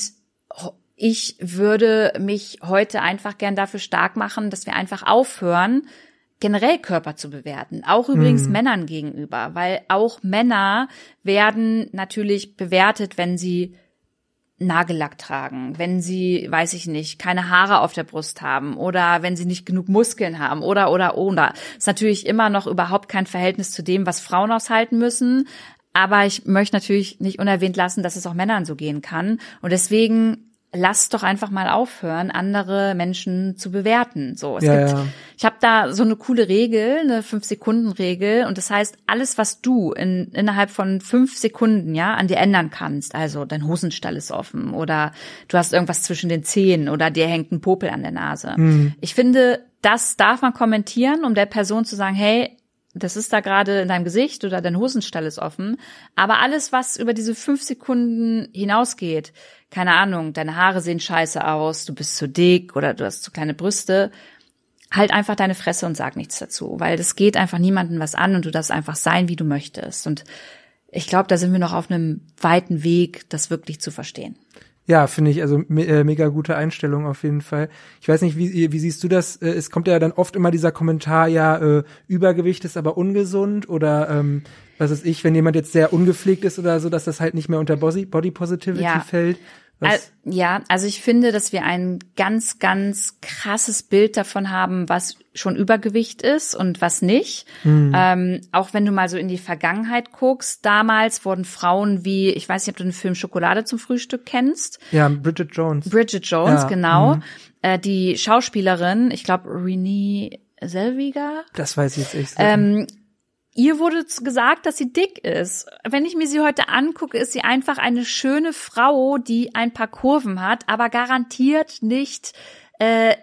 ich würde mich heute einfach gern dafür stark machen, dass wir einfach aufhören, generell Körper zu bewerten. Auch übrigens mhm. Männern gegenüber, weil auch Männer werden natürlich bewertet, wenn sie Nagellack tragen, wenn sie, weiß ich nicht, keine Haare auf der Brust haben oder wenn sie nicht genug Muskeln haben oder, oder, oder. Das ist natürlich immer noch überhaupt kein Verhältnis zu dem, was Frauen aushalten müssen. Aber ich möchte natürlich nicht unerwähnt lassen, dass es auch Männern so gehen kann. Und deswegen lasst doch einfach mal aufhören, andere Menschen zu bewerten. So, es ja, gibt, ja. ich habe da so eine coole Regel, eine fünf-Sekunden-Regel, und das heißt, alles, was du in, innerhalb von fünf Sekunden ja an dir ändern kannst, also dein Hosenstall ist offen oder du hast irgendwas zwischen den Zähnen oder dir hängt ein Popel an der Nase. Mhm. Ich finde, das darf man kommentieren, um der Person zu sagen, hey, das ist da gerade in deinem Gesicht oder dein Hosenstall ist offen. Aber alles, was über diese fünf Sekunden hinausgeht, keine Ahnung, deine Haare sehen scheiße aus, du bist zu dick oder du hast zu kleine Brüste, halt einfach deine Fresse und sag nichts dazu. Weil das geht einfach niemandem was an und du darfst einfach sein, wie du möchtest. Und ich glaube, da sind wir noch auf einem weiten Weg, das wirklich zu verstehen. Ja, finde ich, also me- äh, mega gute Einstellung auf jeden Fall. Ich weiß nicht, wie wie siehst du das? Äh, es kommt ja dann oft immer dieser Kommentar, ja, äh, Übergewicht ist aber ungesund oder ähm, was weiß ich, wenn jemand jetzt sehr ungepflegt ist oder so, dass das halt nicht mehr unter Body, Body Positivity ja. fällt. Was? Ja, also ich finde, dass wir ein ganz, ganz krasses Bild davon haben, was schon Übergewicht ist und was nicht. Mhm. Ähm, auch wenn du mal so in die Vergangenheit guckst, damals wurden Frauen wie, ich weiß nicht, ob du den Film Schokolade zum Frühstück kennst. Ja, Bridget Jones. Bridget Jones, ja. genau. Mhm. Äh, die Schauspielerin, ich glaube Renée Zellweger. Das weiß ich jetzt echt so. Ähm, Ihr wurde gesagt, dass sie dick ist. Wenn ich mir sie heute angucke, ist sie einfach eine schöne Frau, die ein paar Kurven hat, aber garantiert nicht äh,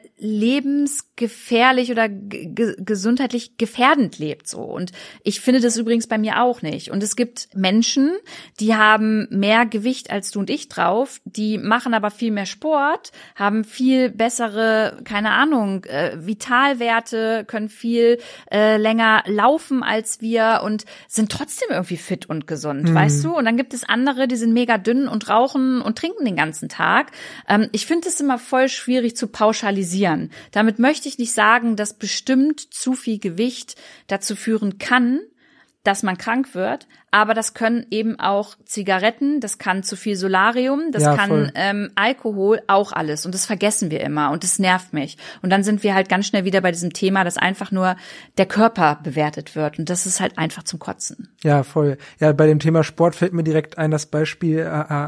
lebensgefährlich oder g- gesundheitlich gefährdend lebt so. Und ich finde das übrigens bei mir auch nicht. Und es gibt Menschen, die haben mehr Gewicht als du und ich drauf, die machen aber viel mehr Sport, haben viel bessere, keine Ahnung, äh, Vitalwerte, können viel äh, länger laufen als wir und sind trotzdem irgendwie fit und gesund, mhm. weißt du? Und dann gibt es andere, die sind mega dünn und rauchen und trinken den ganzen Tag. Ähm, ich finde es immer voll schwierig zu pauschalisieren. Damit möchte ich nicht sagen, dass bestimmt zu viel Gewicht dazu führen kann, dass man krank wird, aber das können eben auch Zigaretten, das kann zu viel Solarium, das ja, kann ähm, Alkohol, auch alles. Und das vergessen wir immer und das nervt mich. Und dann sind wir halt ganz schnell wieder bei diesem Thema, dass einfach nur der Körper bewertet wird. Und das ist halt einfach zum Kotzen. Ja, voll. Ja, bei dem Thema Sport fällt mir direkt ein das Beispiel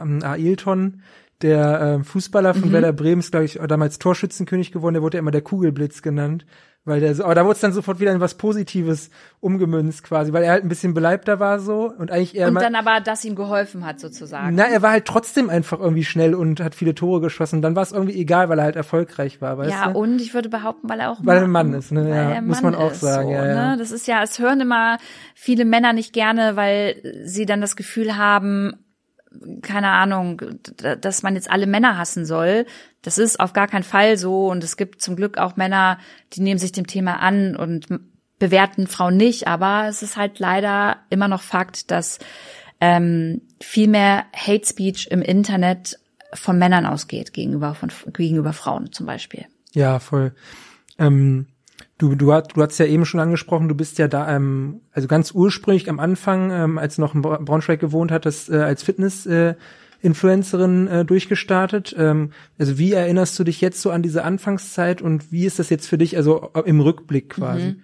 Ailton, der äh, Fußballer von mhm. Werder Bremen, ist, glaube ich, damals Torschützenkönig geworden, der wurde ja immer der Kugelblitz genannt, weil der so, aber da wurde es dann sofort wieder in was Positives umgemünzt quasi, weil er halt ein bisschen beleibter war so und eigentlich eher und mal, dann aber, das ihm geholfen hat sozusagen. Na, er war halt trotzdem einfach irgendwie schnell und hat viele Tore geschossen, dann war es irgendwie egal, weil er halt erfolgreich war, weißt ja, du? Ja, und ich würde behaupten, weil er auch weil er ein Mann ist, ne? Ja, muss man auch sagen, so, ja, ja. Ne? Das ist ja, es hören immer viele Männer nicht gerne, weil sie dann das Gefühl haben, keine Ahnung, dass man jetzt alle Männer hassen soll. Das ist auf gar keinen Fall so. Und es gibt zum Glück auch Männer, die nehmen sich dem Thema an und bewerten Frauen nicht. Aber es ist halt leider immer noch Fakt, dass ähm, viel mehr Hate Speech im Internet von Männern ausgeht gegenüber von gegenüber Frauen zum Beispiel. Ja, voll. Ähm Du, du, hast, du hast ja eben schon angesprochen, du bist ja da, ähm, also ganz ursprünglich am Anfang, ähm, als du noch in Braunschweig gewohnt hattest, äh, als Fitness-Influencerin äh, äh, durchgestartet. Ähm, also wie erinnerst du dich jetzt so an diese Anfangszeit und wie ist das jetzt für dich, also im Rückblick quasi? Mhm.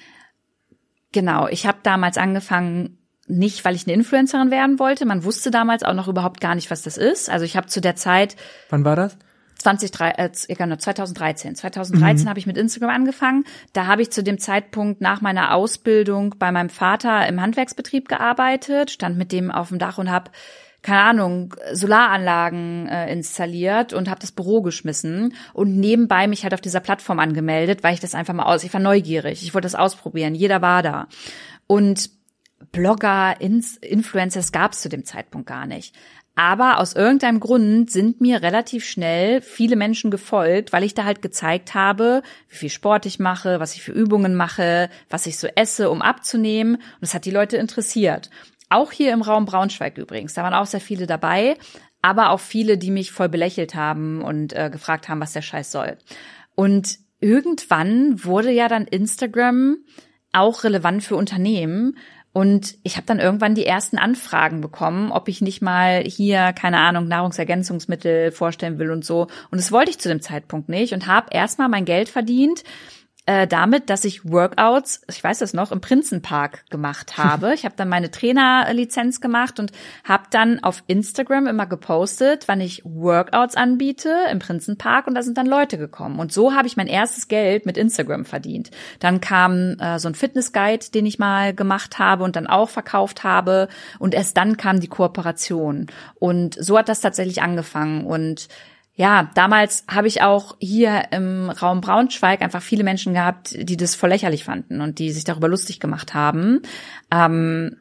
Genau, ich habe damals angefangen, nicht, weil ich eine Influencerin werden wollte. Man wusste damals auch noch überhaupt gar nicht, was das ist. Also ich habe zu der Zeit... Wann war das? zwanzig, äh, zweitausenddreizehn. zweitausenddreizehn mhm. habe ich mit Instagram angefangen. Da habe ich zu dem Zeitpunkt nach meiner Ausbildung bei meinem Vater im Handwerksbetrieb gearbeitet, stand mit dem auf dem Dach und habe, keine Ahnung, Solaranlagen äh, installiert und habe das Büro geschmissen und nebenbei mich halt auf dieser Plattform angemeldet, weil ich das einfach mal aus, ich war neugierig, ich wollte das ausprobieren, jeder war da. Und Blogger, Ins- Influencer, das gab es zu dem Zeitpunkt gar nicht. Aber aus irgendeinem Grund sind mir relativ schnell viele Menschen gefolgt, weil ich da halt gezeigt habe, wie viel Sport ich mache, was ich für Übungen mache, was ich so esse, um abzunehmen. Und das hat die Leute interessiert. auch hier im Raum Braunschweig übrigens. Da waren auch sehr viele dabei, aber auch viele, die mich voll belächelt haben und äh, gefragt haben, was der Scheiß soll. Und irgendwann wurde ja dann Instagram auch relevant für Unternehmen. Und ich habe dann irgendwann die ersten Anfragen bekommen, ob ich nicht mal hier, keine Ahnung, Nahrungsergänzungsmittel vorstellen will und so. Und das wollte ich zu dem Zeitpunkt nicht und habe erstmal mein Geld verdient äh, damit, dass ich Workouts, ich weiß das noch, im Prinzenpark gemacht habe. Ich habe dann meine Trainerlizenz gemacht und habe dann auf Instagram immer gepostet, wann ich Workouts anbiete im Prinzenpark, und da sind dann Leute gekommen. Und so habe ich mein erstes Geld mit Instagram verdient. Dann kam äh, so ein Fitnessguide, den ich mal gemacht habe und dann auch verkauft habe, und erst dann kam die Kooperation. Und so hat das tatsächlich angefangen. Und ja, damals habe ich auch hier im Raum Braunschweig einfach viele Menschen gehabt, die das voll lächerlich fanden und die sich darüber lustig gemacht haben. Ähm,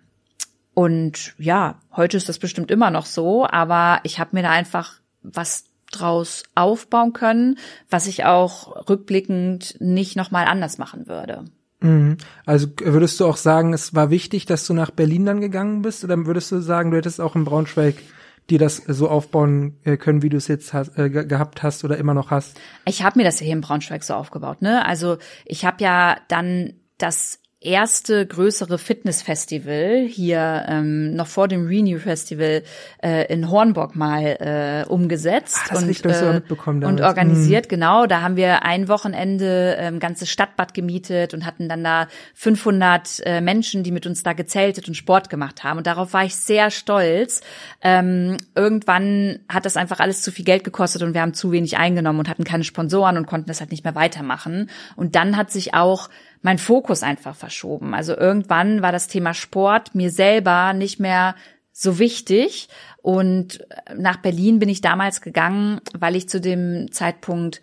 und ja, heute ist das bestimmt immer noch so, aber ich habe mir da einfach was draus aufbauen können, was ich auch rückblickend nicht nochmal anders machen würde. Also würdest du auch sagen, es war wichtig, dass du nach Berlin dann gegangen bist, oder würdest du sagen, du hättest auch in Braunschweig dir das so aufbauen können, wie du es jetzt hast, äh, gehabt hast oder immer noch hast? Ich habe mir das hier in Braunschweig so aufgebaut, ne? Also ich habe ja dann das erste größere Fitnessfestival hier ähm, noch vor dem Renew Festival äh, in Hornburg mal äh, umgesetzt. Ach, das und, ich doch so äh, mitbekommen und damals. organisiert. Mhm. Genau, da haben wir ein Wochenende ähm, ganzes Stadtbad gemietet und hatten dann da fünfhundert äh, Menschen, die mit uns da gezeltet und Sport gemacht haben. Und darauf war ich sehr stolz. Ähm, irgendwann hat das einfach alles zu viel Geld gekostet und wir haben zu wenig eingenommen und hatten keine Sponsoren und konnten das halt nicht mehr weitermachen. Und dann hat sich auch mein Fokus einfach verschoben. Also irgendwann war das Thema Sport mir selber nicht mehr so wichtig. Und nach Berlin bin ich damals gegangen, weil ich zu dem Zeitpunkt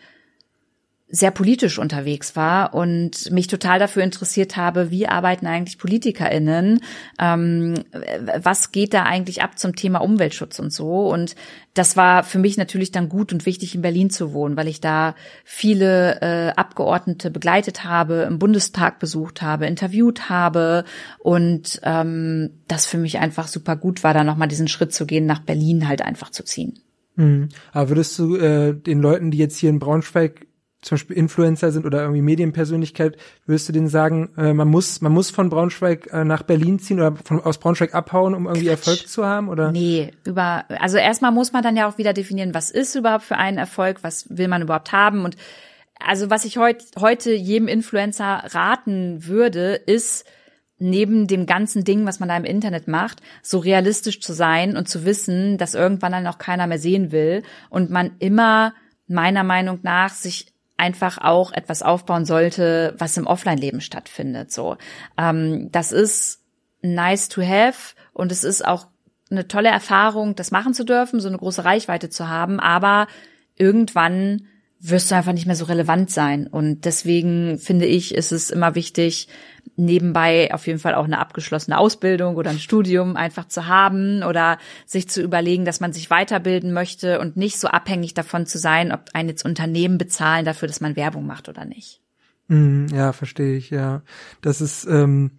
sehr politisch unterwegs war und mich total dafür interessiert habe, wie arbeiten eigentlich PolitikerInnen, ähm, was geht da eigentlich ab zum Thema Umweltschutz und so. Und das war für mich natürlich dann gut und wichtig, in Berlin zu wohnen, weil ich da viele äh, Abgeordnete begleitet habe, im Bundestag besucht habe, interviewt habe und ähm, das für mich einfach super gut war, da nochmal diesen Schritt zu gehen, nach Berlin halt einfach zu ziehen. Mhm. Aber würdest du äh, den Leuten, die jetzt hier in Braunschweig zum Beispiel Influencer sind oder irgendwie Medienpersönlichkeit, würdest du denen sagen, äh, man muss man muss von Braunschweig äh, nach Berlin ziehen oder von aus Braunschweig abhauen, um irgendwie Quatsch. Erfolg zu haben? Oder? Nee, über also erstmal muss man dann ja auch wieder definieren, was ist überhaupt für einen Erfolg, was will man überhaupt haben. Und also was ich heut, heute jedem Influencer raten würde, ist, neben dem ganzen Ding, was man da im Internet macht, so realistisch zu sein und zu wissen, dass irgendwann dann auch keiner mehr sehen will und man immer meiner Meinung nach sich einfach auch etwas aufbauen sollte, was im Offline-Leben stattfindet. So, ähm, das ist nice to have und es ist auch eine tolle Erfahrung, das machen zu dürfen, so eine große Reichweite zu haben. Aber irgendwann wirst du einfach nicht mehr so relevant sein. Und deswegen finde ich, ist es immer wichtig, nebenbei auf jeden Fall auch eine abgeschlossene Ausbildung oder ein Studium einfach zu haben oder sich zu überlegen, dass man sich weiterbilden möchte und nicht so abhängig davon zu sein, ob einen jetzt Unternehmen bezahlen dafür, dass man Werbung macht oder nicht. Mm, ja, verstehe ich, ja. Das ist ähm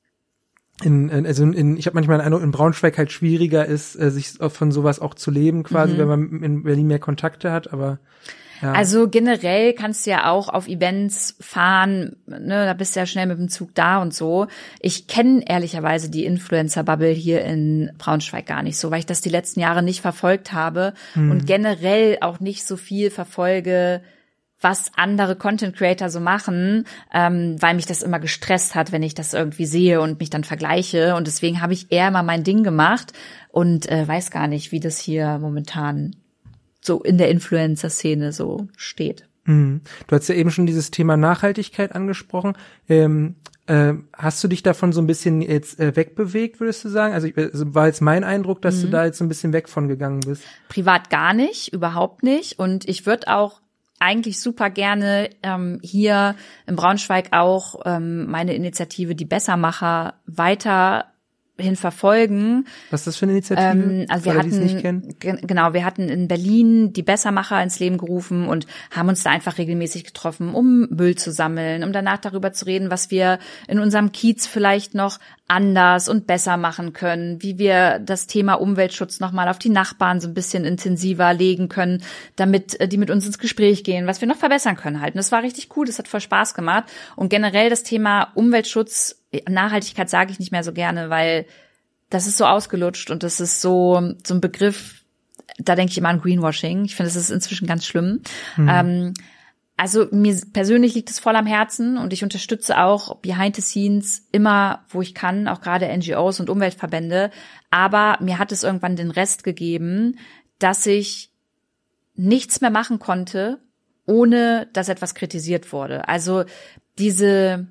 in, in also in, ich habe manchmal den Eindruck, in Braunschweig halt schwieriger ist, äh, sich von sowas auch zu leben, quasi, mhm. wenn man in Berlin mehr Kontakte hat, aber ja. Also generell kannst du ja auch auf Events fahren, ne, da bist du ja schnell mit dem Zug da und so. Ich kenne ehrlicherweise die Influencer-Bubble hier in Braunschweig gar nicht so, weil ich das die letzten Jahre nicht verfolgt habe hm. und generell auch nicht so viel verfolge, was andere Content-Creator so machen, ähm, weil mich das immer gestresst hat, wenn ich das irgendwie sehe und mich dann vergleiche. Und deswegen habe ich eher mal mein Ding gemacht und äh, weiß gar nicht, wie das hier momentan so in der Influencer-Szene so steht. Mhm. Du hast ja eben schon dieses Thema Nachhaltigkeit angesprochen. Ähm, äh, hast du dich davon so ein bisschen jetzt äh, wegbewegt, würdest du sagen? Also, ich, also war jetzt mein Eindruck, dass mhm. du da jetzt so ein bisschen weg von gegangen bist. Privat gar nicht, überhaupt nicht. Und ich würde auch eigentlich super gerne ähm, hier in Braunschweig auch ähm, meine Initiative Die Bessermacher weiter hin verfolgen. Was ist das für eine Initiative? Ähm, also wir Oder hatten, nicht kennen? G- genau, wir hatten in Berlin die Bessermacher ins Leben gerufen und haben uns da einfach regelmäßig getroffen, um Müll zu sammeln, um danach darüber zu reden, was wir in unserem Kiez vielleicht noch anders und besser machen können, wie wir das Thema Umweltschutz nochmal auf die Nachbarn so ein bisschen intensiver legen können, damit die mit uns ins Gespräch gehen, was wir noch verbessern können halt. Und das war richtig cool, das hat voll Spaß gemacht. Und generell das Thema Umweltschutz, Nachhaltigkeit sage ich nicht mehr so gerne, weil das ist so ausgelutscht und das ist so so ein Begriff, da denke ich immer an Greenwashing. Ich finde, das ist inzwischen ganz schlimm. Mhm. Ähm, also mir persönlich liegt es voll am Herzen und ich unterstütze auch behind the scenes immer, wo ich kann, auch gerade N G Os und Umweltverbände. Aber mir hat es irgendwann den Rest gegeben, dass ich nichts mehr machen konnte, ohne dass etwas kritisiert wurde. Also diese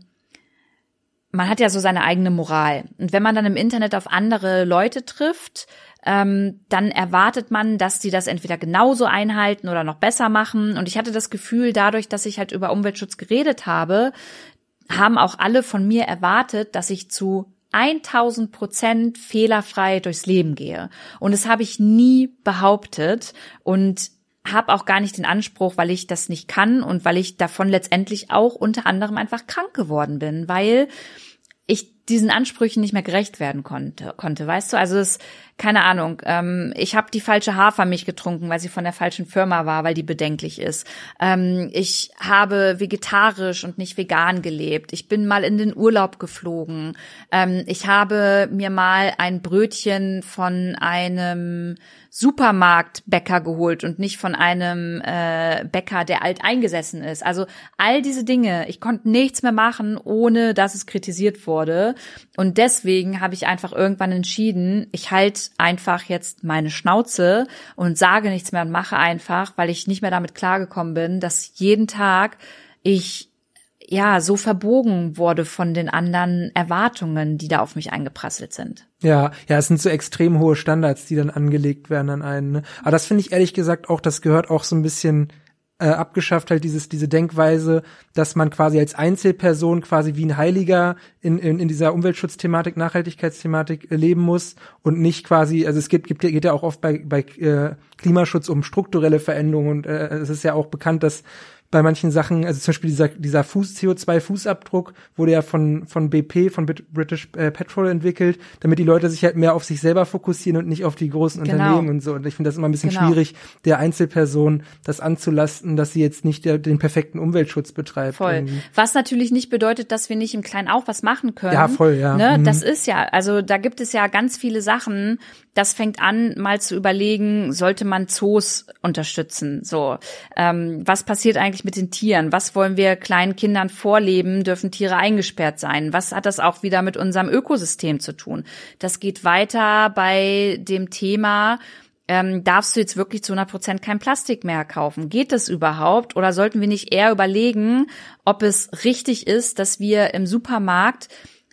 Man hat ja so seine eigene Moral. Und wenn man dann im Internet auf andere Leute trifft, ähm, dann erwartet man, dass die das entweder genauso einhalten oder noch besser machen. Und ich hatte das Gefühl, dadurch, dass ich halt über Umweltschutz geredet habe, haben auch alle von mir erwartet, dass ich zu tausend Prozent fehlerfrei durchs Leben gehe. Und das habe ich nie behauptet und habe auch gar nicht den Anspruch, weil ich das nicht kann und weil ich davon letztendlich auch unter anderem einfach krank geworden bin, weil ich diesen Ansprüchen nicht mehr gerecht werden konnte, konnte, weißt du? Also es, keine Ahnung, ähm, ich habe die falsche Hafermilch getrunken, weil sie von der falschen Firma war, weil die bedenklich ist. Ähm, ich habe vegetarisch und nicht vegan gelebt. Ich bin mal in den Urlaub geflogen. Ähm, ich habe mir mal ein Brötchen von einem Supermarktbäcker geholt und nicht von einem äh, Bäcker, der alt eingesessen ist. Also all diese Dinge, ich konnte nichts mehr machen, ohne dass es kritisiert wurde. Und deswegen habe ich einfach irgendwann entschieden, ich halte einfach jetzt meine Schnauze und sage nichts mehr und mache einfach, weil ich nicht mehr damit klargekommen bin, dass jeden Tag ich ja so verbogen wurde von den anderen Erwartungen, die da auf mich eingeprasselt sind. Ja, ja, es sind so extrem hohe Standards, die dann angelegt werden an einen. Ne? Aber das finde ich ehrlich gesagt auch, das gehört auch so ein bisschen äh, abgeschafft, halt dieses diese Denkweise, dass man quasi als Einzelperson quasi wie ein Heiliger in in, in dieser Umweltschutzthematik, Nachhaltigkeitsthematik äh, leben muss und nicht quasi, also es gibt, gibt geht ja auch oft bei bei äh, Klimaschutz um strukturelle Veränderungen und äh, es ist ja auch bekannt, dass bei manchen Sachen, also zum Beispiel dieser dieser Fuß C O zwei Fußabdruck wurde ja von von B P, von British Petrol entwickelt, damit die Leute sich halt mehr auf sich selber fokussieren und nicht auf die großen genau. Unternehmen und so. Und ich finde das immer ein bisschen genau. schwierig, der Einzelperson das anzulasten, dass sie jetzt nicht der, den perfekten Umweltschutz betreibt. Voll. Irgendwie. Was natürlich nicht bedeutet, dass wir nicht im Kleinen auch was machen können. Ja, voll, ja. Ne? Mhm. Das ist ja, also da gibt es ja ganz viele Sachen. Das fängt an, mal zu überlegen, sollte man Zoos unterstützen? So, ähm, was passiert eigentlich mit den Tieren? Was wollen wir kleinen Kindern vorleben? Dürfen Tiere eingesperrt sein? Was hat das auch wieder mit unserem Ökosystem zu tun? Das geht weiter bei dem Thema, ähm, darfst du jetzt wirklich zu hundert Prozent kein Plastik mehr kaufen? Geht das überhaupt? Oder sollten wir nicht eher überlegen, ob es richtig ist, dass wir im Supermarkt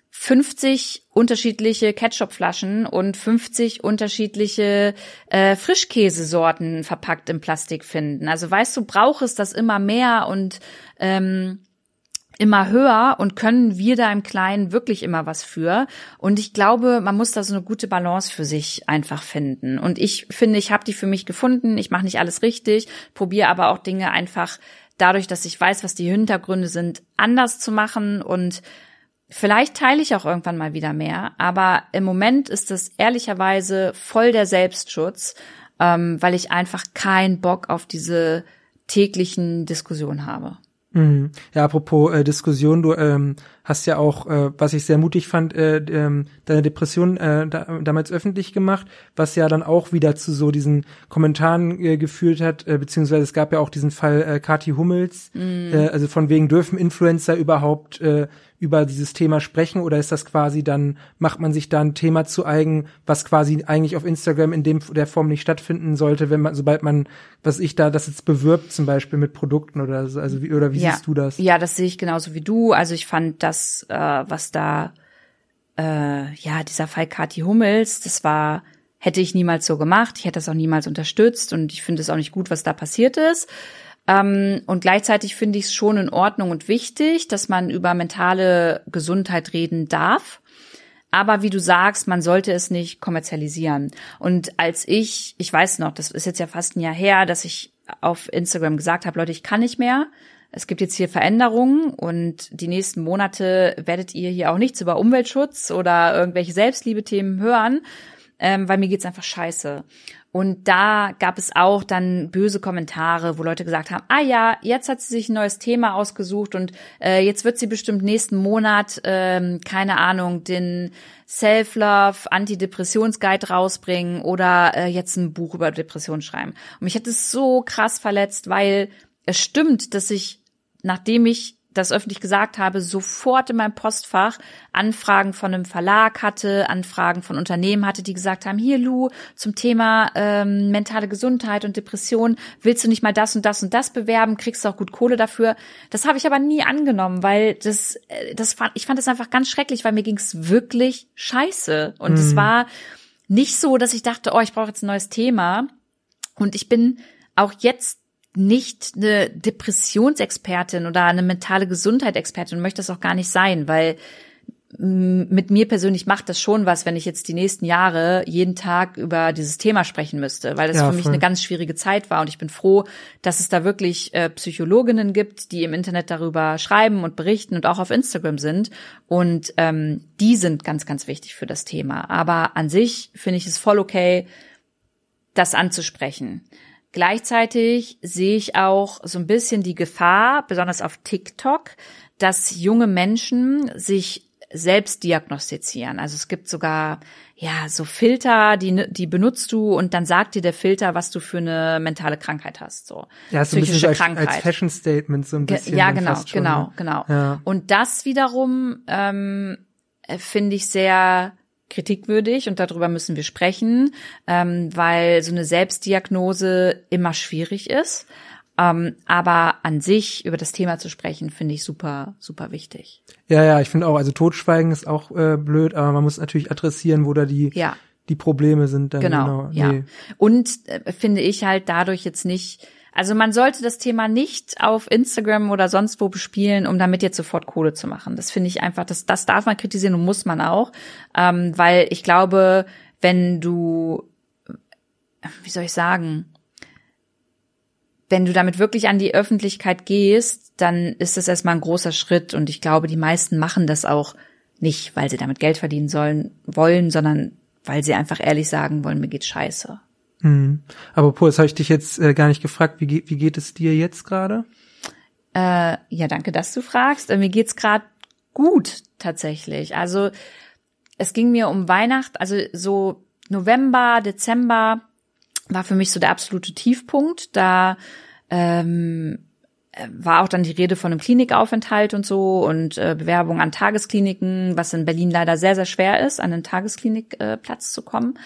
fünfzig unterschiedliche Ketchupflaschen und fünfzig unterschiedliche äh, Frischkäsesorten verpackt im Plastik finden. Also weißt du, braucht es das immer mehr und ähm, immer höher und können wir da im Kleinen wirklich immer was für? Und ich glaube, man muss da so eine gute Balance für sich einfach finden. Und ich finde, ich habe die für mich gefunden. Ich mache nicht alles richtig, probiere aber auch Dinge einfach dadurch, dass ich weiß, was die Hintergründe sind, anders zu machen. Und vielleicht teile ich auch irgendwann mal wieder mehr, aber im Moment ist es ehrlicherweise voll der Selbstschutz, ähm, weil ich einfach keinen Bock auf diese täglichen Diskussionen habe. Mhm. Ja, apropos äh, Diskussion, du ähm, hast ja auch, äh, was ich sehr mutig fand, äh, ähm, deine Depression äh, da, damals öffentlich gemacht, was ja dann auch wieder zu so diesen Kommentaren äh, geführt hat, äh, beziehungsweise es gab ja auch diesen Fall äh, Kathi Hummels, mhm. äh, also von wegen, dürfen Influencer überhaupt äh, über dieses Thema sprechen oder ist das quasi dann, macht man sich da ein Thema zu eigen, was quasi eigentlich auf Instagram in dem der Form nicht stattfinden sollte, wenn man, sobald man, was ich da, das jetzt bewirbt zum Beispiel mit Produkten oder so, also wie, oder wie ja. siehst du das? Ja, das sehe ich genauso wie du, also ich fand das, äh, was da, äh, ja, dieser Fall Kathi Hummels, das war, hätte ich niemals so gemacht, ich hätte das auch niemals unterstützt und ich finde es auch nicht gut, was da passiert ist. Ähm, und gleichzeitig finde ich es schon in Ordnung und wichtig, dass man über mentale Gesundheit reden darf. aber wie du sagst, man sollte es nicht kommerzialisieren. Und als ich, ich weiß noch, das ist jetzt ja fast ein Jahr her, dass ich auf Instagram gesagt habe, Leute, ich kann nicht mehr. Es gibt jetzt hier Veränderungen und die nächsten Monate werdet ihr hier auch nichts über Umweltschutz oder irgendwelche Selbstliebe-Themen hören, ähm, weil mir geht's einfach scheiße. Und da gab es auch dann böse Kommentare, wo Leute gesagt haben, ah ja, jetzt hat sie sich ein neues Thema ausgesucht und äh, jetzt wird sie bestimmt nächsten Monat, ähm, keine Ahnung, den Self-Love, Antidepressionsguide rausbringen oder äh, jetzt ein Buch über Depression schreiben. Und mich hat es so krass verletzt, weil es stimmt, dass ich, nachdem ich das öffentlich gesagt habe, sofort in meinem Postfach Anfragen von einem Verlag hatte, Anfragen von Unternehmen hatte, die gesagt haben, hier Lu, zum Thema ähm, mentale Gesundheit und Depression, willst du nicht mal das und das und das bewerben, kriegst du auch gut Kohle dafür. Das habe ich aber nie angenommen, weil das, das fand, ich fand das einfach ganz schrecklich, weil mir ging's wirklich scheiße. Und es mhm. war nicht so, dass ich dachte, oh, ich brauche jetzt ein neues Thema. Und ich bin auch jetzt nicht eine Depressionsexpertin oder eine mentale Gesundheit-Expertin und möchte das auch gar nicht sein, weil m, mit mir persönlich macht das schon was, wenn ich jetzt die nächsten Jahre jeden Tag über dieses Thema sprechen müsste, weil das ja, für mich voll. Eine ganz schwierige Zeit war und ich bin froh, dass es da wirklich äh, Psychologinnen gibt, die im Internet darüber schreiben und berichten und auch auf Instagram sind und ähm, die sind ganz, ganz wichtig für das Thema. Aber an sich finde ich es voll okay, das anzusprechen. Gleichzeitig sehe ich auch so ein bisschen die Gefahr, besonders auf TikTok, dass junge Menschen sich selbst diagnostizieren. Also es gibt sogar ja so Filter, die die benutzt du und dann sagt dir der Filter, was du für eine mentale Krankheit hast. So ja, so psychische ein bisschen Krankheit. Als Fashion Statement so ein bisschen. Ja, genau, fast schon, genau, ne? genau. Ja. Und das wiederum ähm, finde ich sehr kritikwürdig und darüber müssen wir sprechen, ähm, weil so eine Selbstdiagnose immer schwierig ist. Ähm, aber an sich über das Thema zu sprechen, finde ich super, super wichtig. Ja, ja, ich finde auch, also Totschweigen ist auch äh, blöd, aber man muss natürlich adressieren, wo da die ja. die Probleme sind. Dann genau, genau. ja. Nee. Und äh, finde ich halt dadurch jetzt nicht, also man sollte das Thema nicht auf Instagram oder sonst wo bespielen, um damit jetzt sofort Kohle zu machen. Das finde ich einfach, das, das darf man kritisieren und muss man auch, ähm, weil ich glaube, wenn du, wie soll ich sagen, wenn du damit wirklich an die Öffentlichkeit gehst, dann ist das erstmal ein großer Schritt und ich glaube, die meisten machen das auch nicht, weil sie damit Geld verdienen sollen, wollen, sondern weil sie einfach ehrlich sagen wollen, mir geht's scheiße. Hm. Aber Paul, das habe ich dich jetzt äh, gar nicht gefragt. Wie, geht, wie geht es dir jetzt gerade? Äh, ja, danke, dass du fragst. Äh, mir geht's gerade gut tatsächlich. Also es ging mir um Weihnachten, also so November, Dezember war für mich so der absolute Tiefpunkt. Da ähm, war auch dann die Rede von einem Klinikaufenthalt und so und äh, Bewerbung an Tageskliniken, was in Berlin leider sehr, sehr schwer ist, an einen Tagesklinikplatz äh, zu kommen.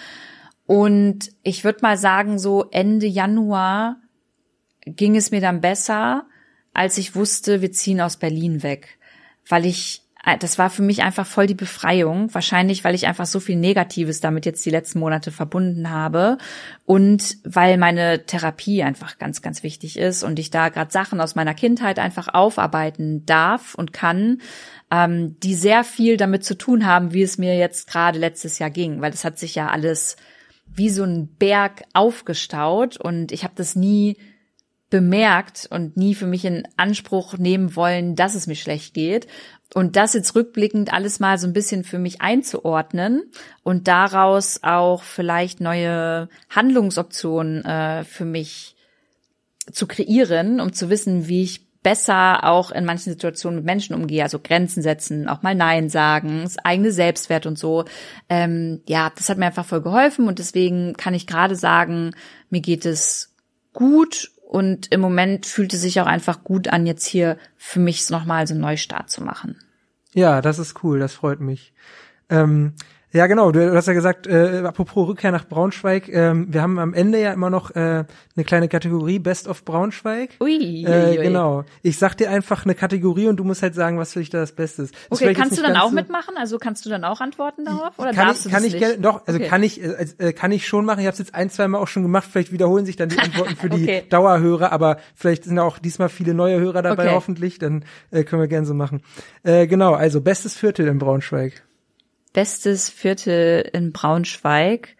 Und ich würde mal sagen, so Ende Januar ging es mir dann besser, als ich wusste, wir ziehen aus Berlin weg. Weil ich, das war für mich einfach voll die Befreiung. Wahrscheinlich, weil ich einfach so viel Negatives damit jetzt die letzten Monate verbunden habe. Und weil meine Therapie einfach ganz, ganz wichtig ist und ich da gerade Sachen aus meiner Kindheit einfach aufarbeiten darf und kann, ähm, die sehr viel damit zu tun haben, wie es mir jetzt gerade letztes Jahr ging. Weil das hat sich ja alles wie so ein Berg aufgestaut und ich habe das nie bemerkt und nie für mich in Anspruch nehmen wollen, dass es mir schlecht geht. Und das jetzt rückblickend alles mal so ein bisschen für mich einzuordnen und daraus auch vielleicht neue Handlungsoptionen äh, für mich zu kreieren, um zu wissen, wie ich besser auch in manchen Situationen mit Menschen umgehe, also Grenzen setzen, auch mal Nein sagen, das eigene Selbstwert und so. Ähm, ja, das hat mir einfach voll geholfen und deswegen kann ich gerade sagen, mir geht es gut und im Moment fühlt es sich auch einfach gut an, jetzt hier für mich nochmal so einen Neustart zu machen. Ja, das ist cool, das freut mich. Ähm, ja, genau, du, du hast ja gesagt, äh, apropos Rückkehr nach Braunschweig, ähm, wir haben am Ende ja immer noch äh, eine kleine Kategorie Best of Braunschweig. Ui, äh, ui, ui. Genau. Ich sag dir einfach eine Kategorie und du musst halt sagen, was für dich da das Beste ist. Das okay, kannst du dann auch so mitmachen? Also kannst du dann auch antworten darauf? Oder kann darfst ich, du kann das ich nicht? Gerne, doch, also okay. kann ich, äh, äh, kann ich schon machen. Ich habe es jetzt ein, zwei Mal auch schon gemacht. Vielleicht wiederholen sich dann die Antworten für die okay. Dauerhörer, aber vielleicht sind auch diesmal viele neue Hörer dabei, okay. hoffentlich. Dann äh, können wir gerne so machen. Äh, genau, also bestes Viertel in Braunschweig. bestes Viertel in Braunschweig.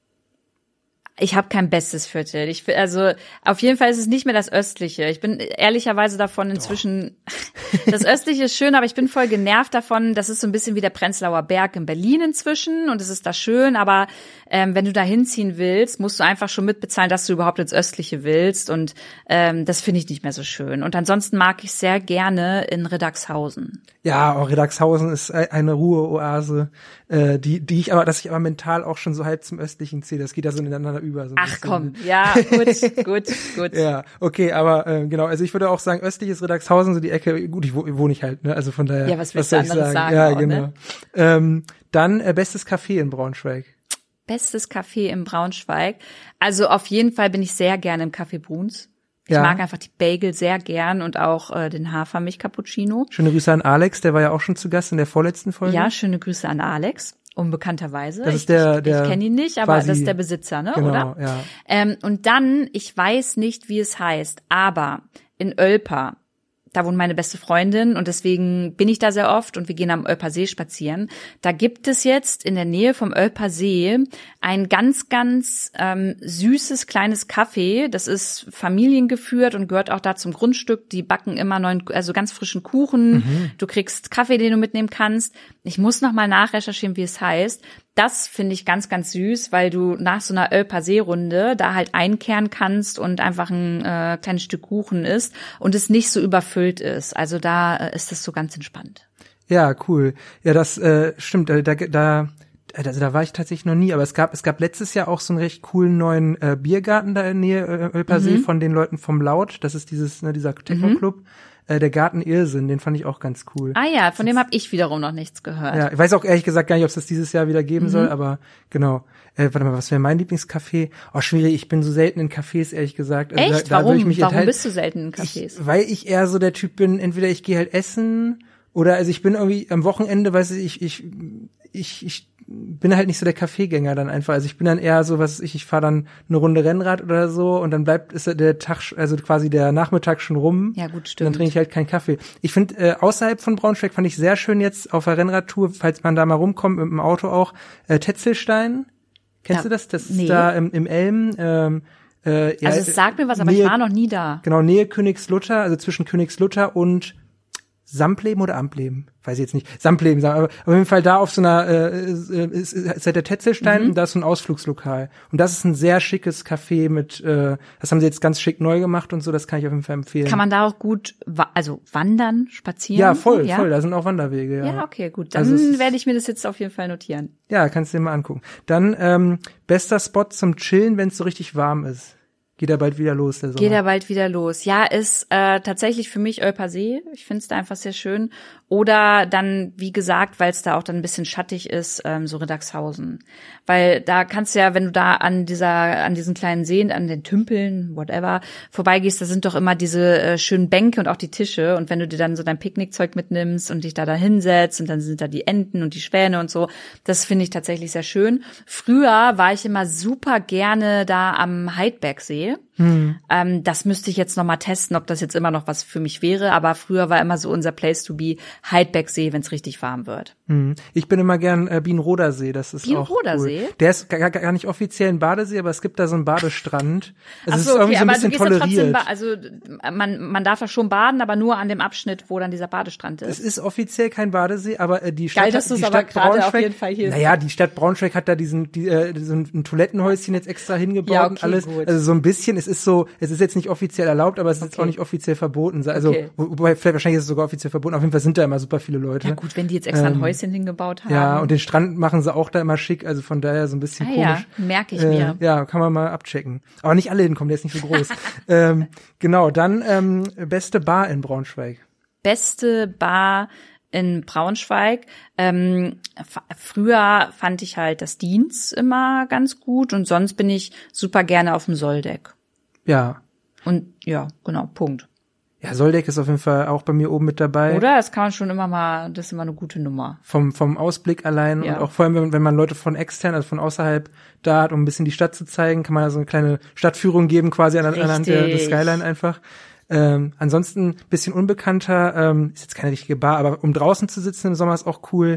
Ich habe kein bestes Viertel. Ich also auf jeden Fall ist es nicht mehr das Östliche. Ich bin ehrlicherweise davon inzwischen. Doch. Das Östliche ist schön, aber ich bin voll genervt davon. Das ist so ein bisschen wie der Prenzlauer Berg in Berlin inzwischen und es ist da schön. Aber ähm, wenn du da hinziehen willst, musst du einfach schon mitbezahlen, dass du überhaupt ins Östliche willst. Und ähm, das finde ich nicht mehr so schön. Und ansonsten mag ich sehr gerne in Riddagshausen. Ja, auch Riddagshausen ist eine Ruheoase, äh, die die ich aber, dass ich aber mental auch schon so halb zum Östlichen zähle. Das geht ja so ineinander über. So Ach komm, ja, gut, gut, gut. Ja, okay, aber äh, genau, also ich würde auch sagen, östliches Riddagshausen, so die Ecke, gut, ich wohne ich halt, ne, also von daher. Ja, was willst was du anderes sagen? Ja, auch, genau. Ne? Ähm, dann äh, bestes Café in Braunschweig. Bestes Café in Braunschweig. Also auf jeden Fall bin ich sehr gerne im Café Bruns. Ich ja. mag einfach die Bagel sehr gern und auch äh, den Hafermilch-Cappuccino. Schöne Grüße an Alex, der war ja auch schon zu Gast in der vorletzten Folge. Ja, schöne Grüße an Alex. Unbekannterweise. Das ist der, ich der ich kenne ihn nicht, aber das ist der Besitzer, ne, genau, oder? Ja. Ähm, und dann, ich weiß nicht, wie es heißt, aber in Olpa, da wohnt meine beste Freundin und deswegen bin ich da sehr oft und wir gehen am Olper See spazieren. Da gibt es jetzt in der Nähe vom Olper See ein ganz, ganz ähm, süßes kleines Café. Das ist familiengeführt und gehört auch da zum Grundstück. Die backen immer neuen, also ganz frischen Kuchen. Mhm. Du kriegst Kaffee, den du mitnehmen kannst. Ich muss noch mal nachrecherchieren, wie es heißt. Das finde ich ganz, ganz süß, weil du nach so einer Olper See-Runde da halt einkehren kannst und einfach ein äh, kleines Stück Kuchen isst und es nicht so überfüllt ist. Also da äh, ist das so ganz entspannt. Ja, cool. Ja, das äh, stimmt. Da, da, da, also da war ich tatsächlich noch nie, aber es gab es gab letztes Jahr auch so einen recht coolen neuen äh, Biergarten da in der Nähe äh, Olper See mhm. von den Leuten vom Laut. Das ist dieses, ne, dieser Techno-Club. Mhm. Der Garten Irrsinn, den fand ich auch ganz cool. Ah ja, von dem habe ich wiederum noch nichts gehört. Ja, ich weiß auch ehrlich gesagt gar nicht, ob es das dieses Jahr wieder geben mhm. soll, aber genau. Äh, warte mal, was wäre mein Lieblingscafé? Oh, schwierig, ich bin so selten in Cafés, ehrlich gesagt. Also Echt? Da, da Warum? ich mich Warum halt, bist du selten in Cafés? Ich, weil ich eher so der Typ bin, entweder ich gehe halt essen oder also ich bin irgendwie am Wochenende, weiß ich, ich, ich, ich bin halt nicht so der Kaffeegänger dann einfach. Also ich bin dann eher so, was ich, ich fahre dann eine Runde Rennrad oder so und dann bleibt ist der Tag, also quasi der Nachmittag schon rum. Ja, gut, stimmt. Und dann trinke ich halt keinen Kaffee. Ich finde, äh, außerhalb von Braunschweig fand ich sehr schön jetzt auf der Rennradtour, falls man da mal rumkommt, mit dem Auto auch, äh, Tetzelstein. Kennst ja, du das? Das nee. ist da im, im Elm. Ähm, äh, ja, also es sagt mir was, aber Nähe, ich war noch nie da. Genau, Nähe Königslutter, also zwischen Königslutter und Sampleben oder Ampleben? Weiß ich jetzt nicht. Sampleben, aber auf jeden Fall da auf so einer, äh, ist, ist halt der Tetzelstein mhm. und da ist so ein Ausflugslokal. Und das ist ein sehr schickes Café mit, äh, das haben sie jetzt ganz schick neu gemacht und so, das kann ich auf jeden Fall empfehlen. Kann man da auch gut, wa- also wandern, spazieren? Ja, voll, ja? voll, da sind auch Wanderwege, ja. Ja, okay, gut, dann also werde ich mir das jetzt auf jeden Fall notieren. Ja, kannst du dir mal angucken. Dann, ähm, bester Spot zum Chillen, wenn es so richtig warm ist. Geht ja bald wieder los, der Sommer. Geht ja bald wieder los. Ja, ist äh, tatsächlich für mich Olper See. Ich finde es da einfach sehr schön. Oder dann, wie gesagt, weil es da auch dann ein bisschen schattig ist, ähm, so Riddagshausen. Weil da kannst du ja, wenn du da an dieser, an diesen kleinen Seen, an den Tümpeln, whatever, vorbeigehst, da sind doch immer diese äh, schönen Bänke und auch die Tische. Und wenn du dir dann so dein Picknickzeug mitnimmst und dich da da hinsetzt und dann sind da die Enten und die Schwäne und so, das finde ich tatsächlich sehr schön. Früher war ich immer super gerne da am Heidbergsee. Hm. Ähm, das müsste ich jetzt noch mal testen, ob das jetzt immer noch was für mich wäre. Aber früher war immer so unser Place to be Heidbergsee, wenn es richtig warm wird. Hm. Ich bin immer gern äh, Bienenroder See. Das ist Bienenroder auch cool. See? Der ist gar, gar nicht offiziell ein Badesee, aber es gibt da so einen Badestrand. Es Ach ist so, okay, irgendwie so ein aber bisschen du gehst toleriert. Ja trotzdem, also man man darf da schon baden, aber nur an dem Abschnitt, wo dann dieser Badestrand ist. Es ist offiziell kein Badesee, aber äh, die Stadt, Geil, dass die du's Stadt aber gerade Braunschweig, auf jeden Fall hier naja, die Stadt Braunschweig hat da diesen die, äh, so ein Toilettenhäuschen jetzt extra hingebaut ja, okay, und alles. Gut. Also so ein bisschen. Es ist so, es ist jetzt nicht offiziell erlaubt, aber es ist okay. jetzt auch nicht offiziell verboten. Also okay. wobei vielleicht wahrscheinlich ist es sogar offiziell verboten. Auf jeden Fall sind da immer super viele Leute. Ja gut, wenn die jetzt extra ein ähm, Häuschen hingebaut haben. Ja, und den Strand machen sie auch da immer schick. Also von daher so ein bisschen ah, komisch. Ja, merke ich äh, mir. Ja, kann man mal abchecken. Aber nicht alle hinkommen, der ist nicht so groß. ähm, genau, dann ähm, beste Bar in Braunschweig. Beste Bar in Braunschweig. Ähm, f- früher fand ich halt das Dienst immer ganz gut und sonst bin ich super gerne auf dem Soldeck. Ja. Und ja, genau, Punkt. Ja, Soldeck ist auf jeden Fall auch bei mir oben mit dabei. Oder? Das kann man schon immer mal, das ist immer eine gute Nummer. Vom vom Ausblick allein ja. und auch vor allem, wenn, wenn man Leute von extern, also von außerhalb da hat, um ein bisschen die Stadt zu zeigen, kann man da so eine kleine Stadtführung geben, quasi an, anhand der, der Skyline einfach. Ähm, ansonsten bisschen unbekannter, ähm, ist jetzt keine richtige Bar, aber um draußen zu sitzen im Sommer ist auch cool.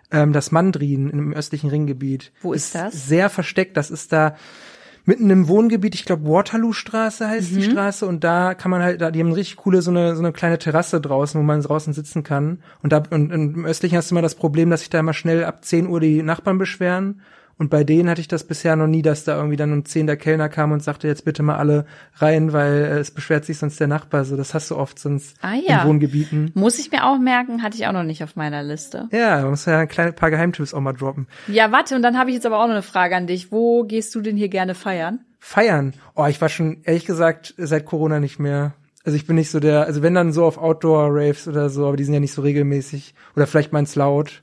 ähm, das Mandrin im östlichen Ringgebiet. Wo ist, ist das? Sehr versteckt. Das ist da mitten im Wohngebiet, ich glaube Waterloo-Straße heißt mhm. die Straße, und da kann man halt, da die haben eine richtig coole so eine so eine kleine Terrasse draußen, wo man draußen sitzen kann. Und da und, und im Östlichen hast du immer das Problem, dass sich da immer schnell ab zehn Uhr die Nachbarn beschweren. Und bei denen hatte ich das bisher noch nie, dass da irgendwie dann um zehn der Kellner kam und sagte, jetzt bitte mal alle rein, weil äh, es beschwert sich sonst der Nachbar. So, das hast du oft sonst ah, ja. in Wohngebieten. Muss ich mir auch merken, hatte ich auch noch nicht auf meiner Liste. Ja, man muss ja ein kleine paar Geheimtipps auch mal droppen. Ja, warte, und dann habe ich jetzt aber auch noch eine Frage an dich. Wo gehst du denn hier gerne feiern? Feiern? Oh, ich war schon, ehrlich gesagt, seit Corona nicht mehr. Also ich bin nicht so der, also wenn dann so auf Outdoor-Raves oder so, aber die sind ja nicht so regelmäßig. Oder vielleicht mal ins Laut.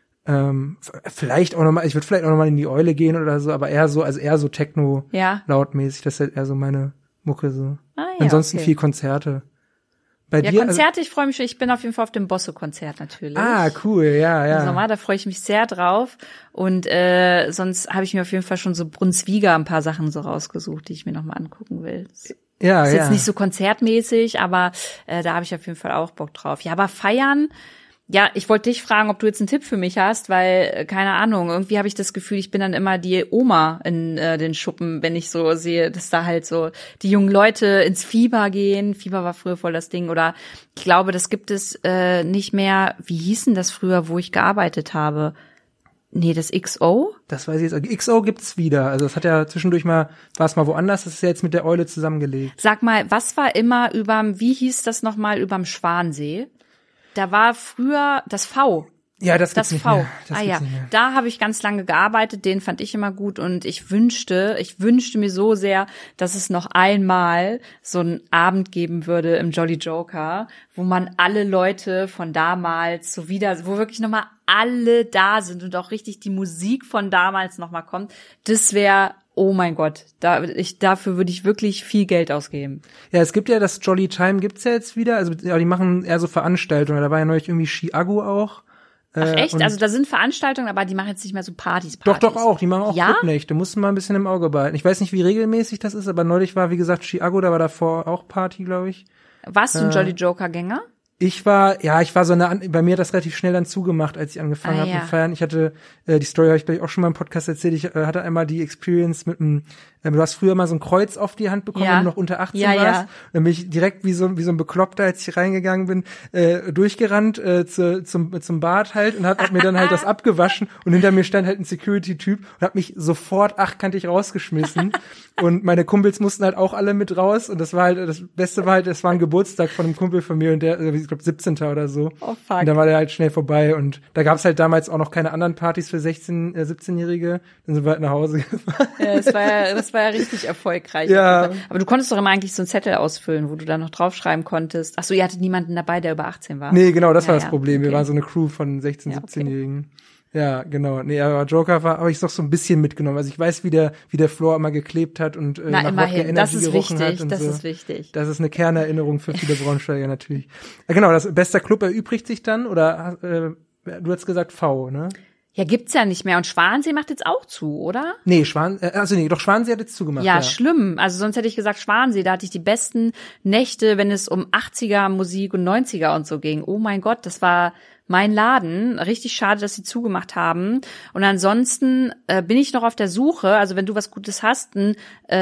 Ähm, vielleicht auch nochmal, ich würde vielleicht auch nochmal in die Eule gehen oder so, aber eher so, also eher so Techno ja. lautmäßig, das ist halt eher so meine Mucke so. Ah, ja, Ansonsten okay. viel Konzerte. Bei ja, dir? Konzerte, also, ich freue mich schon, ich bin auf jeden Fall auf dem Bosse-Konzert natürlich. Ah, cool, ja, ja. Also mal, da freue ich mich sehr drauf. Und äh, sonst habe ich mir auf jeden Fall schon so Brunswiga ein paar Sachen so rausgesucht, die ich mir nochmal angucken will. Ja, ist ja. jetzt nicht so konzertmäßig, aber äh, da habe ich auf jeden Fall auch Bock drauf. Ja, aber feiern. Ja, ich wollte dich fragen, ob du jetzt einen Tipp für mich hast, weil, keine Ahnung, irgendwie habe ich das Gefühl, ich bin dann immer die Oma in äh, den Schuppen, wenn ich so sehe, dass da halt so die jungen Leute ins Fieber gehen. Fieber war früher voll das Ding. Oder ich glaube, das gibt es äh, nicht mehr. Wie hieß denn das früher, wo ich gearbeitet habe? Nee, das X O? Das weiß ich jetzt. X O gibt's wieder. Also es hat ja zwischendurch mal, war es mal woanders, das ist ja jetzt mit der Eule zusammengelegt. Sag mal, was war immer überm, wie hieß das nochmal, überm Schwansee? Da war früher das V. Ja, das gibt's das nicht V. mehr. Das ah gibt's ja, nicht mehr. Da habe ich ganz lange gearbeitet, den fand ich immer gut und ich wünschte, ich wünschte mir so sehr, dass es noch einmal so einen Abend geben würde im Jolly Joker, wo man alle Leute von damals so wieder, wo wirklich nochmal alle da sind und auch richtig die Musik von damals nochmal kommt. Das wäre, oh mein Gott, da ich dafür würde ich wirklich viel Geld ausgeben. Ja, es gibt ja das Jolly Time gibt's ja jetzt wieder, also ja, die machen eher so Veranstaltungen, da war ja neulich irgendwie Chiago auch. Ach echt? Also da sind Veranstaltungen, aber die machen jetzt nicht mehr so Partys, Doch, Partys. doch auch, die machen auch ja? Clubnächte, musst du mal ein bisschen im Auge behalten. Ich weiß nicht, wie regelmäßig das ist, aber neulich war, wie gesagt, Chiago, da war davor auch Party, glaube ich. Warst du ein äh, Jolly Joker-Gänger? Ich war, ja, ich war so eine, bei mir hat das relativ schnell dann zugemacht, als ich angefangen ah, habe ja. mit Feiern. Ich hatte, äh, die Story habe ich gleich auch schon mal im Podcast erzählt, ich äh, hatte einmal die Experience mit einem, äh, du hast früher mal so ein Kreuz auf die Hand bekommen, ja. wenn du noch unter achtzehn ja, warst. Ja. Dann bin ich direkt wie so, wie so ein Bekloppter, als ich reingegangen bin, äh, durchgerannt äh, zu, zum, zum Bad halt und hab, hab mir dann halt das abgewaschen und hinter mir stand halt ein Security-Typ und hat mich sofort achtkantig rausgeschmissen. Und meine Kumpels mussten halt auch alle mit raus und das war halt, das Beste war halt, es war ein Geburtstag von einem Kumpel von mir und der, ich glaube siebzehnter oder so. Oh fuck. Und dann war der halt schnell vorbei und da gab's halt damals auch noch keine anderen Partys für sechzehn-, äh, siebzehnjährige. Dann sind wir halt nach Hause gefahren. Ja, das war ja, das war ja richtig erfolgreich. Ja. Aber du konntest doch immer eigentlich so einen Zettel ausfüllen, wo du dann noch draufschreiben konntest. Ach so, ihr hattet niemanden dabei, der über achtzehn war. Nee, genau, das ja, war das ja. Problem. Okay. Wir waren so eine Crew von sechzehn-, Ja, okay. siebzehnjährigen. Ja, genau. Nee, aber Joker war, aber ich doch so ein bisschen mitgenommen. Also ich weiß, wie der, wie der Floor immer geklebt hat und äh, Na, nach immerhin. Wodka Das Energy ist gerochen wichtig. hat und Das so. ist wichtig. Das ist eine Kernerinnerung für viele Braunschweiger natürlich. Ja, genau, das bester Club erübrigt sich dann oder äh, du hast gesagt V, ne? Ja, gibt's ja nicht mehr. Und Schwansee macht jetzt auch zu, oder? Nee, Schwan, äh, also nee, doch Schwansee hat jetzt zugemacht. Ja, Ja, schlimm. Also sonst hätte ich gesagt Schwansee. Da hatte ich die besten Nächte, wenn es um achtziger Musik und neunziger und so ging. Oh mein Gott, das war mein Laden. Richtig schade, dass sie zugemacht haben. Und ansonsten äh, bin ich noch auf der Suche, also wenn du was Gutes hast, ein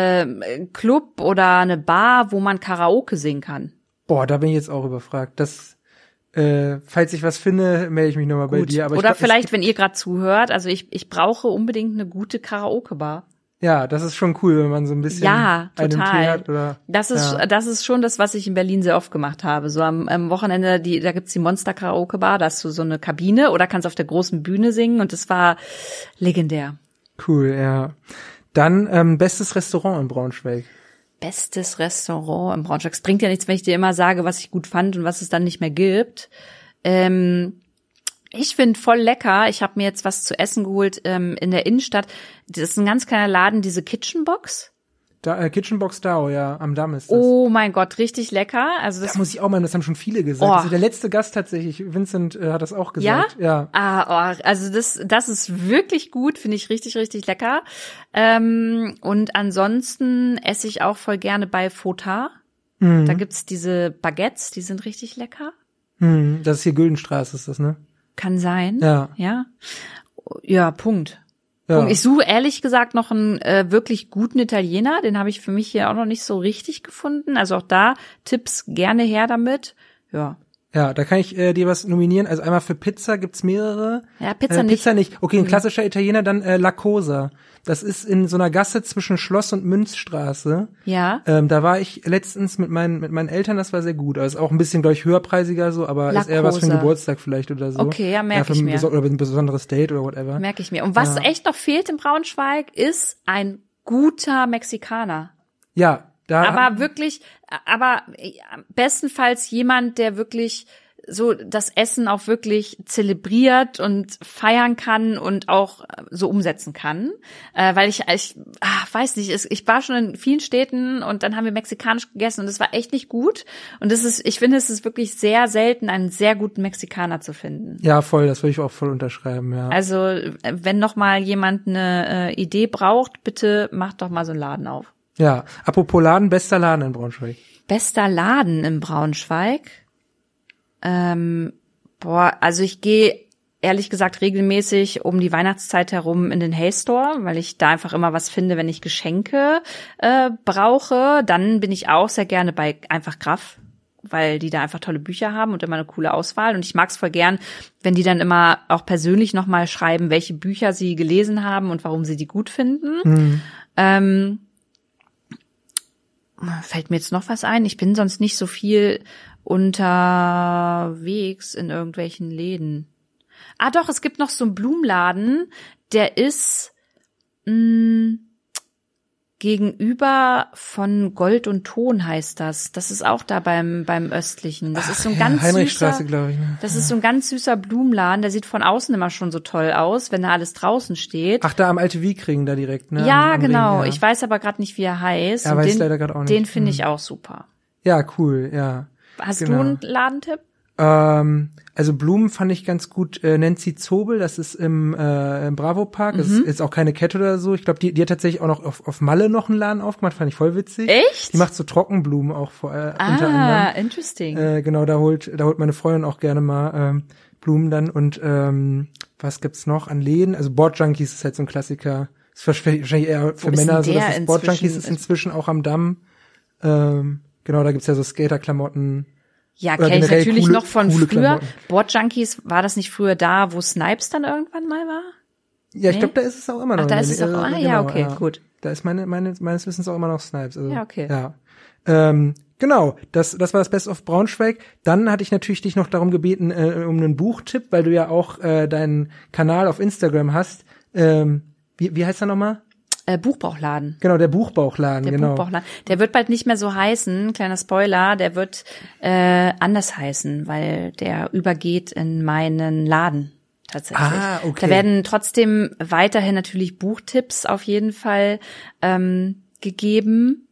äh, Club oder eine Bar, wo man Karaoke singen kann. Boah, da bin ich jetzt auch überfragt. Das, äh, falls ich was finde, melde ich mich nochmal bei dir. Aber oder ich glaub, vielleicht, wenn ihr gerade zuhört, also ich ich brauche unbedingt eine gute Karaoke-Bar. Ja, das ist schon cool, wenn man so ein bisschen ja, einen total. Tee hat. Oder, das ist ja. das ist schon das, was ich in Berlin sehr oft gemacht habe. So am, am Wochenende, die da gibt's die Monster Karaoke Bar, da hast du so eine Kabine oder kannst auf der großen Bühne singen und das war legendär. Cool, ja. Dann ähm, bestes Restaurant in Braunschweig. Bestes Restaurant in Braunschweig. Es bringt ja nichts, wenn ich dir immer sage, was ich gut fand und was es dann nicht mehr gibt. Ähm, Ich finde voll lecker. Ich habe mir jetzt was zu essen geholt ähm, in der Innenstadt. Das ist ein ganz kleiner Laden, diese Kitchenbox. Da, äh, Kitchenbox Dao, ja, am Damm ist das. Oh mein Gott, richtig lecker. Also das Da muss ich auch mal, das haben schon viele gesagt. Oh. Also der letzte Gast tatsächlich, Vincent äh, hat das auch gesagt. Ja? Ja. Ah, oh, also das, das ist wirklich gut, finde ich richtig, richtig lecker. Ähm, und ansonsten esse ich auch voll gerne bei Fota. Mhm. Da gibt's diese Baguettes, die sind richtig lecker. Mhm. Das ist hier Güldenstraße, ist das, ne? Kann sein. Ja. Ja, ja Punkt. Ja. Punkt. Ich suche ehrlich gesagt noch einen äh, wirklich guten Italiener. Den habe ich für mich hier auch noch nicht so richtig gefunden. Also auch da Tipps gerne her damit. Ja. Ja, da kann ich äh, dir was nominieren. Also einmal für Pizza gibt's mehrere. Ja, Pizza äh, nicht. Pizza nicht. Okay, ein klassischer Italiener, dann äh, La Cosa. Das ist in so einer Gasse zwischen Schloss und Münzstraße. Ja. Ähm, da war ich letztens mit meinen mit meinen Eltern, das war sehr gut. Also ist auch ein bisschen, glaube ich, höherpreisiger so, aber La ist eher was für einen Cosa. Geburtstag vielleicht oder so. Okay, ja, merk für ich ein mir. beso- Oder ein besonderes Date oder whatever. Merke ich mir. Und was Ja. echt noch fehlt in Braunschweig, ist ein guter Mexikaner. Ja, da. Aber wirklich, aber bestenfalls jemand, der wirklich so das Essen auch wirklich zelebriert und feiern kann und auch so umsetzen kann, äh, weil ich, ich ach, weiß nicht, ich war schon in vielen Städten und dann haben wir mexikanisch gegessen und es war echt nicht gut und das ist, ich finde, es ist wirklich sehr selten, einen sehr guten Mexikaner zu finden. Ja, voll, das würde ich auch voll unterschreiben, ja. Also wenn noch mal jemand eine äh, Idee braucht, bitte macht doch mal so einen Laden auf. Ja, apropos Laden, bester Laden in Braunschweig. Bester Laden in Braunschweig? Ähm, boah, also ich gehe ehrlich gesagt regelmäßig um die Weihnachtszeit herum in den Hay Store, weil ich da einfach immer was finde, wenn ich Geschenke äh, brauche. Dann bin ich auch sehr gerne bei Einfach Graff, weil die da einfach tolle Bücher haben und immer eine coole Auswahl. Und ich mag es voll gern, wenn die dann immer auch persönlich nochmal schreiben, welche Bücher sie gelesen haben und warum sie die gut finden. Mhm. Ähm, fällt mir jetzt noch was ein? Ich bin sonst nicht so viel unterwegs in irgendwelchen Läden. Ah doch, es gibt noch so einen Blumenladen, der ist mh, gegenüber von Gold und Ton heißt das. Das ist auch da beim beim Östlichen. Das ist so ein ja, ganz Heinrichstraße, süßer, glaube ich. Ne? das ist so ein ganz süßer Blumenladen. Der sieht von außen immer schon so toll aus, wenn da alles draußen steht. Ach, da am Alte Wiekring da direkt, ne? Ja, am, am genau. Ring, ja. Ich weiß aber gerade nicht, wie er heißt. Ja, Und weiß den, leider gerade auch nicht. Den finde Hm. ich auch super. Ja, cool, ja. Hast Genau. du einen Ladentipp? Ähm, also Blumen fand ich ganz gut. Äh, Nancy Zobel, das ist im, äh, im Bravo Park. Das Mhm. ist, ist auch keine Kette oder so. Ich glaube, die, die hat tatsächlich auch noch auf, auf Malle noch einen Laden aufgemacht. Fand ich voll witzig. Echt? Die macht so Trockenblumen auch vor, äh, Ah, unter anderem. interesting. Äh, genau, da holt, da holt meine Freundin auch gerne mal ähm, Blumen dann. Und ähm, was gibt's noch an Läden? Also Board Junkies ist halt so ein Klassiker. Ist wahrscheinlich eher für Wo ist Männer denn so. der Das ist Board Junkies inzwischen? ist inzwischen auch am Damm. Ähm, genau, da gibt's ja so Skaterklamotten. Ja, Oder kenne ich generell natürlich coole- noch von coole früher. Klamotten. Board Junkies, war das nicht früher da, wo Snipes dann irgendwann mal war? Ja, ich Nee? glaube, da ist es auch immer noch. Ach, da in ist der- es auch- äh, ah, ja, okay, gut. Da ist meine, meine, meines Wissens auch immer noch Snipes. Also, Ja, okay. Ja. Ähm, genau, das, das war das Best of Braunschweig. Dann hatte ich natürlich dich noch darum gebeten, äh, um einen Buchtipp, weil du ja auch äh, deinen Kanal auf Instagram hast. Ähm, wie, wie heißt er nochmal? Äh, Buchbauchladen. Genau, der Buchbauchladen, Der genau. Buchbauchladen. Der wird bald nicht mehr so heißen, kleiner Spoiler, der wird äh, anders heißen, weil der übergeht in meinen Laden tatsächlich. Ah, okay. Da werden trotzdem weiterhin natürlich Buchtipps auf jeden Fall ähm, gegeben,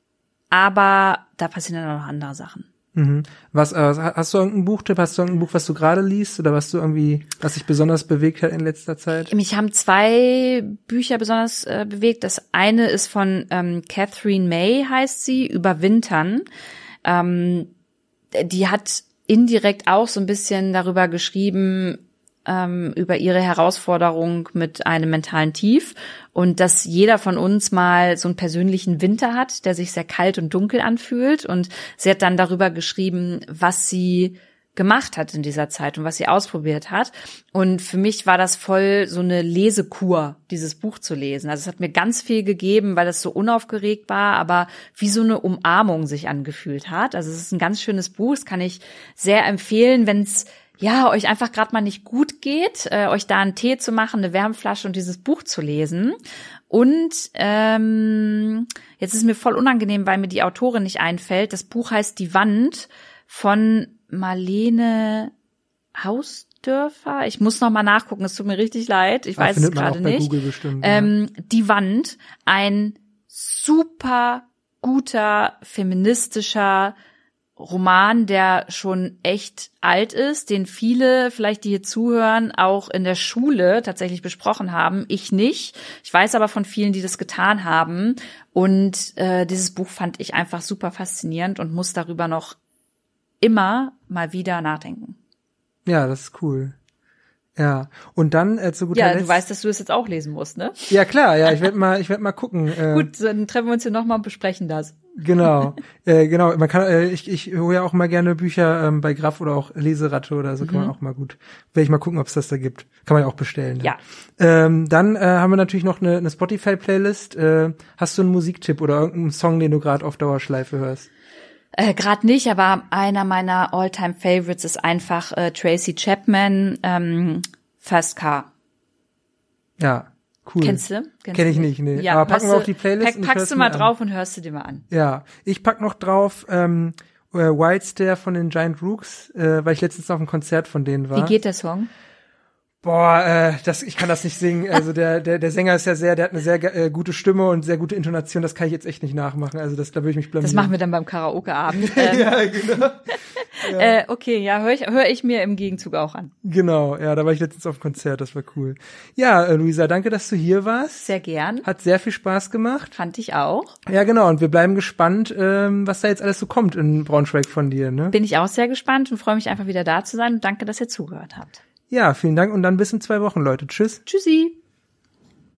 aber da passieren dann auch noch andere Sachen. Mhm. Was, äh, hast du irgendeinen Buchtipp? Hast du irgendein Buch, was du gerade liest oder was du irgendwie, was dich besonders bewegt hat in letzter Zeit? Mich haben zwei Bücher besonders äh, bewegt. Das eine ist von ähm, Catherine May, heißt sie, Überwintern. Ähm, die hat indirekt auch so ein bisschen darüber geschrieben, ähm, über ihre Herausforderung mit einem mentalen Tief und dass jeder von uns mal so einen persönlichen Winter hat, der sich sehr kalt und dunkel anfühlt. Und sie hat dann darüber geschrieben, was sie gemacht hat in dieser Zeit und was sie ausprobiert hat. Und für mich war das voll so eine Lesekur, dieses Buch zu lesen. Also es hat mir ganz viel gegeben, weil es so unaufgeregt war, aber wie so eine Umarmung sich angefühlt hat. Also es ist ein ganz schönes Buch, das kann ich sehr empfehlen, wenn es ja euch einfach gerade mal nicht gut geht, äh, euch da einen Tee zu machen, eine Wärmflasche und dieses Buch zu lesen. Und ähm, jetzt ist mir voll unangenehm, weil mir die Autorin nicht einfällt. Das Buch heißt Die Wand von Marlene Hausdörfer. Ich muss noch mal nachgucken, es tut mir richtig leid. Ich Ah, weiß es findet man gerade auch bei nicht. Google bestimmt, Ähm, Die Wand, ein super guter feministischer Roman, der schon echt alt ist, den viele, vielleicht die hier zuhören, auch in der Schule tatsächlich besprochen haben. Ich nicht. Ich weiß aber von vielen, die das getan haben. Und äh, dieses Buch fand ich einfach super faszinierend und muss darüber noch immer mal wieder nachdenken. Ja, das ist cool. Ja, und dann äh, zu guter Ja, Letzt. du weißt, dass du das jetzt auch lesen musst, ne? Ja, klar, ja, ich werde mal, ich werde mal gucken. Äh, Gut, dann treffen wir uns hier nochmal und besprechen das. Genau, äh, genau. Man kann, äh, ich, ich hole ja auch mal gerne Bücher ähm, bei Graf oder auch Leseratte oder so. Mhm. Kann man auch mal gut. Werde ich mal gucken, ob es das da gibt. Kann man ja auch bestellen. Ne? Ja. Ähm, dann äh, haben wir natürlich noch eine, eine Spotify-Playlist. Äh, hast du einen Musiktipp oder irgendeinen Song, den du gerade auf Dauerschleife hörst? Äh, gerade nicht, aber einer meiner All-Time-Favorites ist einfach äh, Tracy Chapman, ähm, First Car. Ja. Cool. Kennst du? Kennst Kenn ich du nicht, nee. Ja, aber packen wir du, auf die Playlist. Pack, packst du mal drauf und hörst du dir mal an. Ja, ich pack noch drauf ähm, äh, Wild Stare von den Giant Rooks, äh, weil ich letztens auf einem Konzert von denen war. Wie geht der Song? Boah, äh, das, ich kann das nicht singen. Also der, der, der Sänger ist ja sehr, der hat eine sehr äh, gute Stimme und sehr gute Intonation. Das kann ich jetzt echt nicht nachmachen. Also das, da würde ich mich blamieren. Das machen wir dann beim Karaoke-Abend. Ähm, ja, genau. Ja. Äh, okay, ja, höre ich, hör ich mir im Gegenzug auch an. Genau, ja, da war ich letztens auf dem Konzert. Das war cool. Ja, äh, Luisa, danke, dass du hier warst. Sehr gern. Hat sehr viel Spaß gemacht. Fand ich auch. Ja, genau. Und wir bleiben gespannt, ähm, was da jetzt alles so kommt in Braunschweig von dir. Ne? Bin ich auch sehr gespannt und freue mich einfach wieder da zu sein. Und danke, dass ihr zugehört habt. Ja, vielen Dank und dann bis in zwei Wochen, Leute. Tschüss. Tschüssi.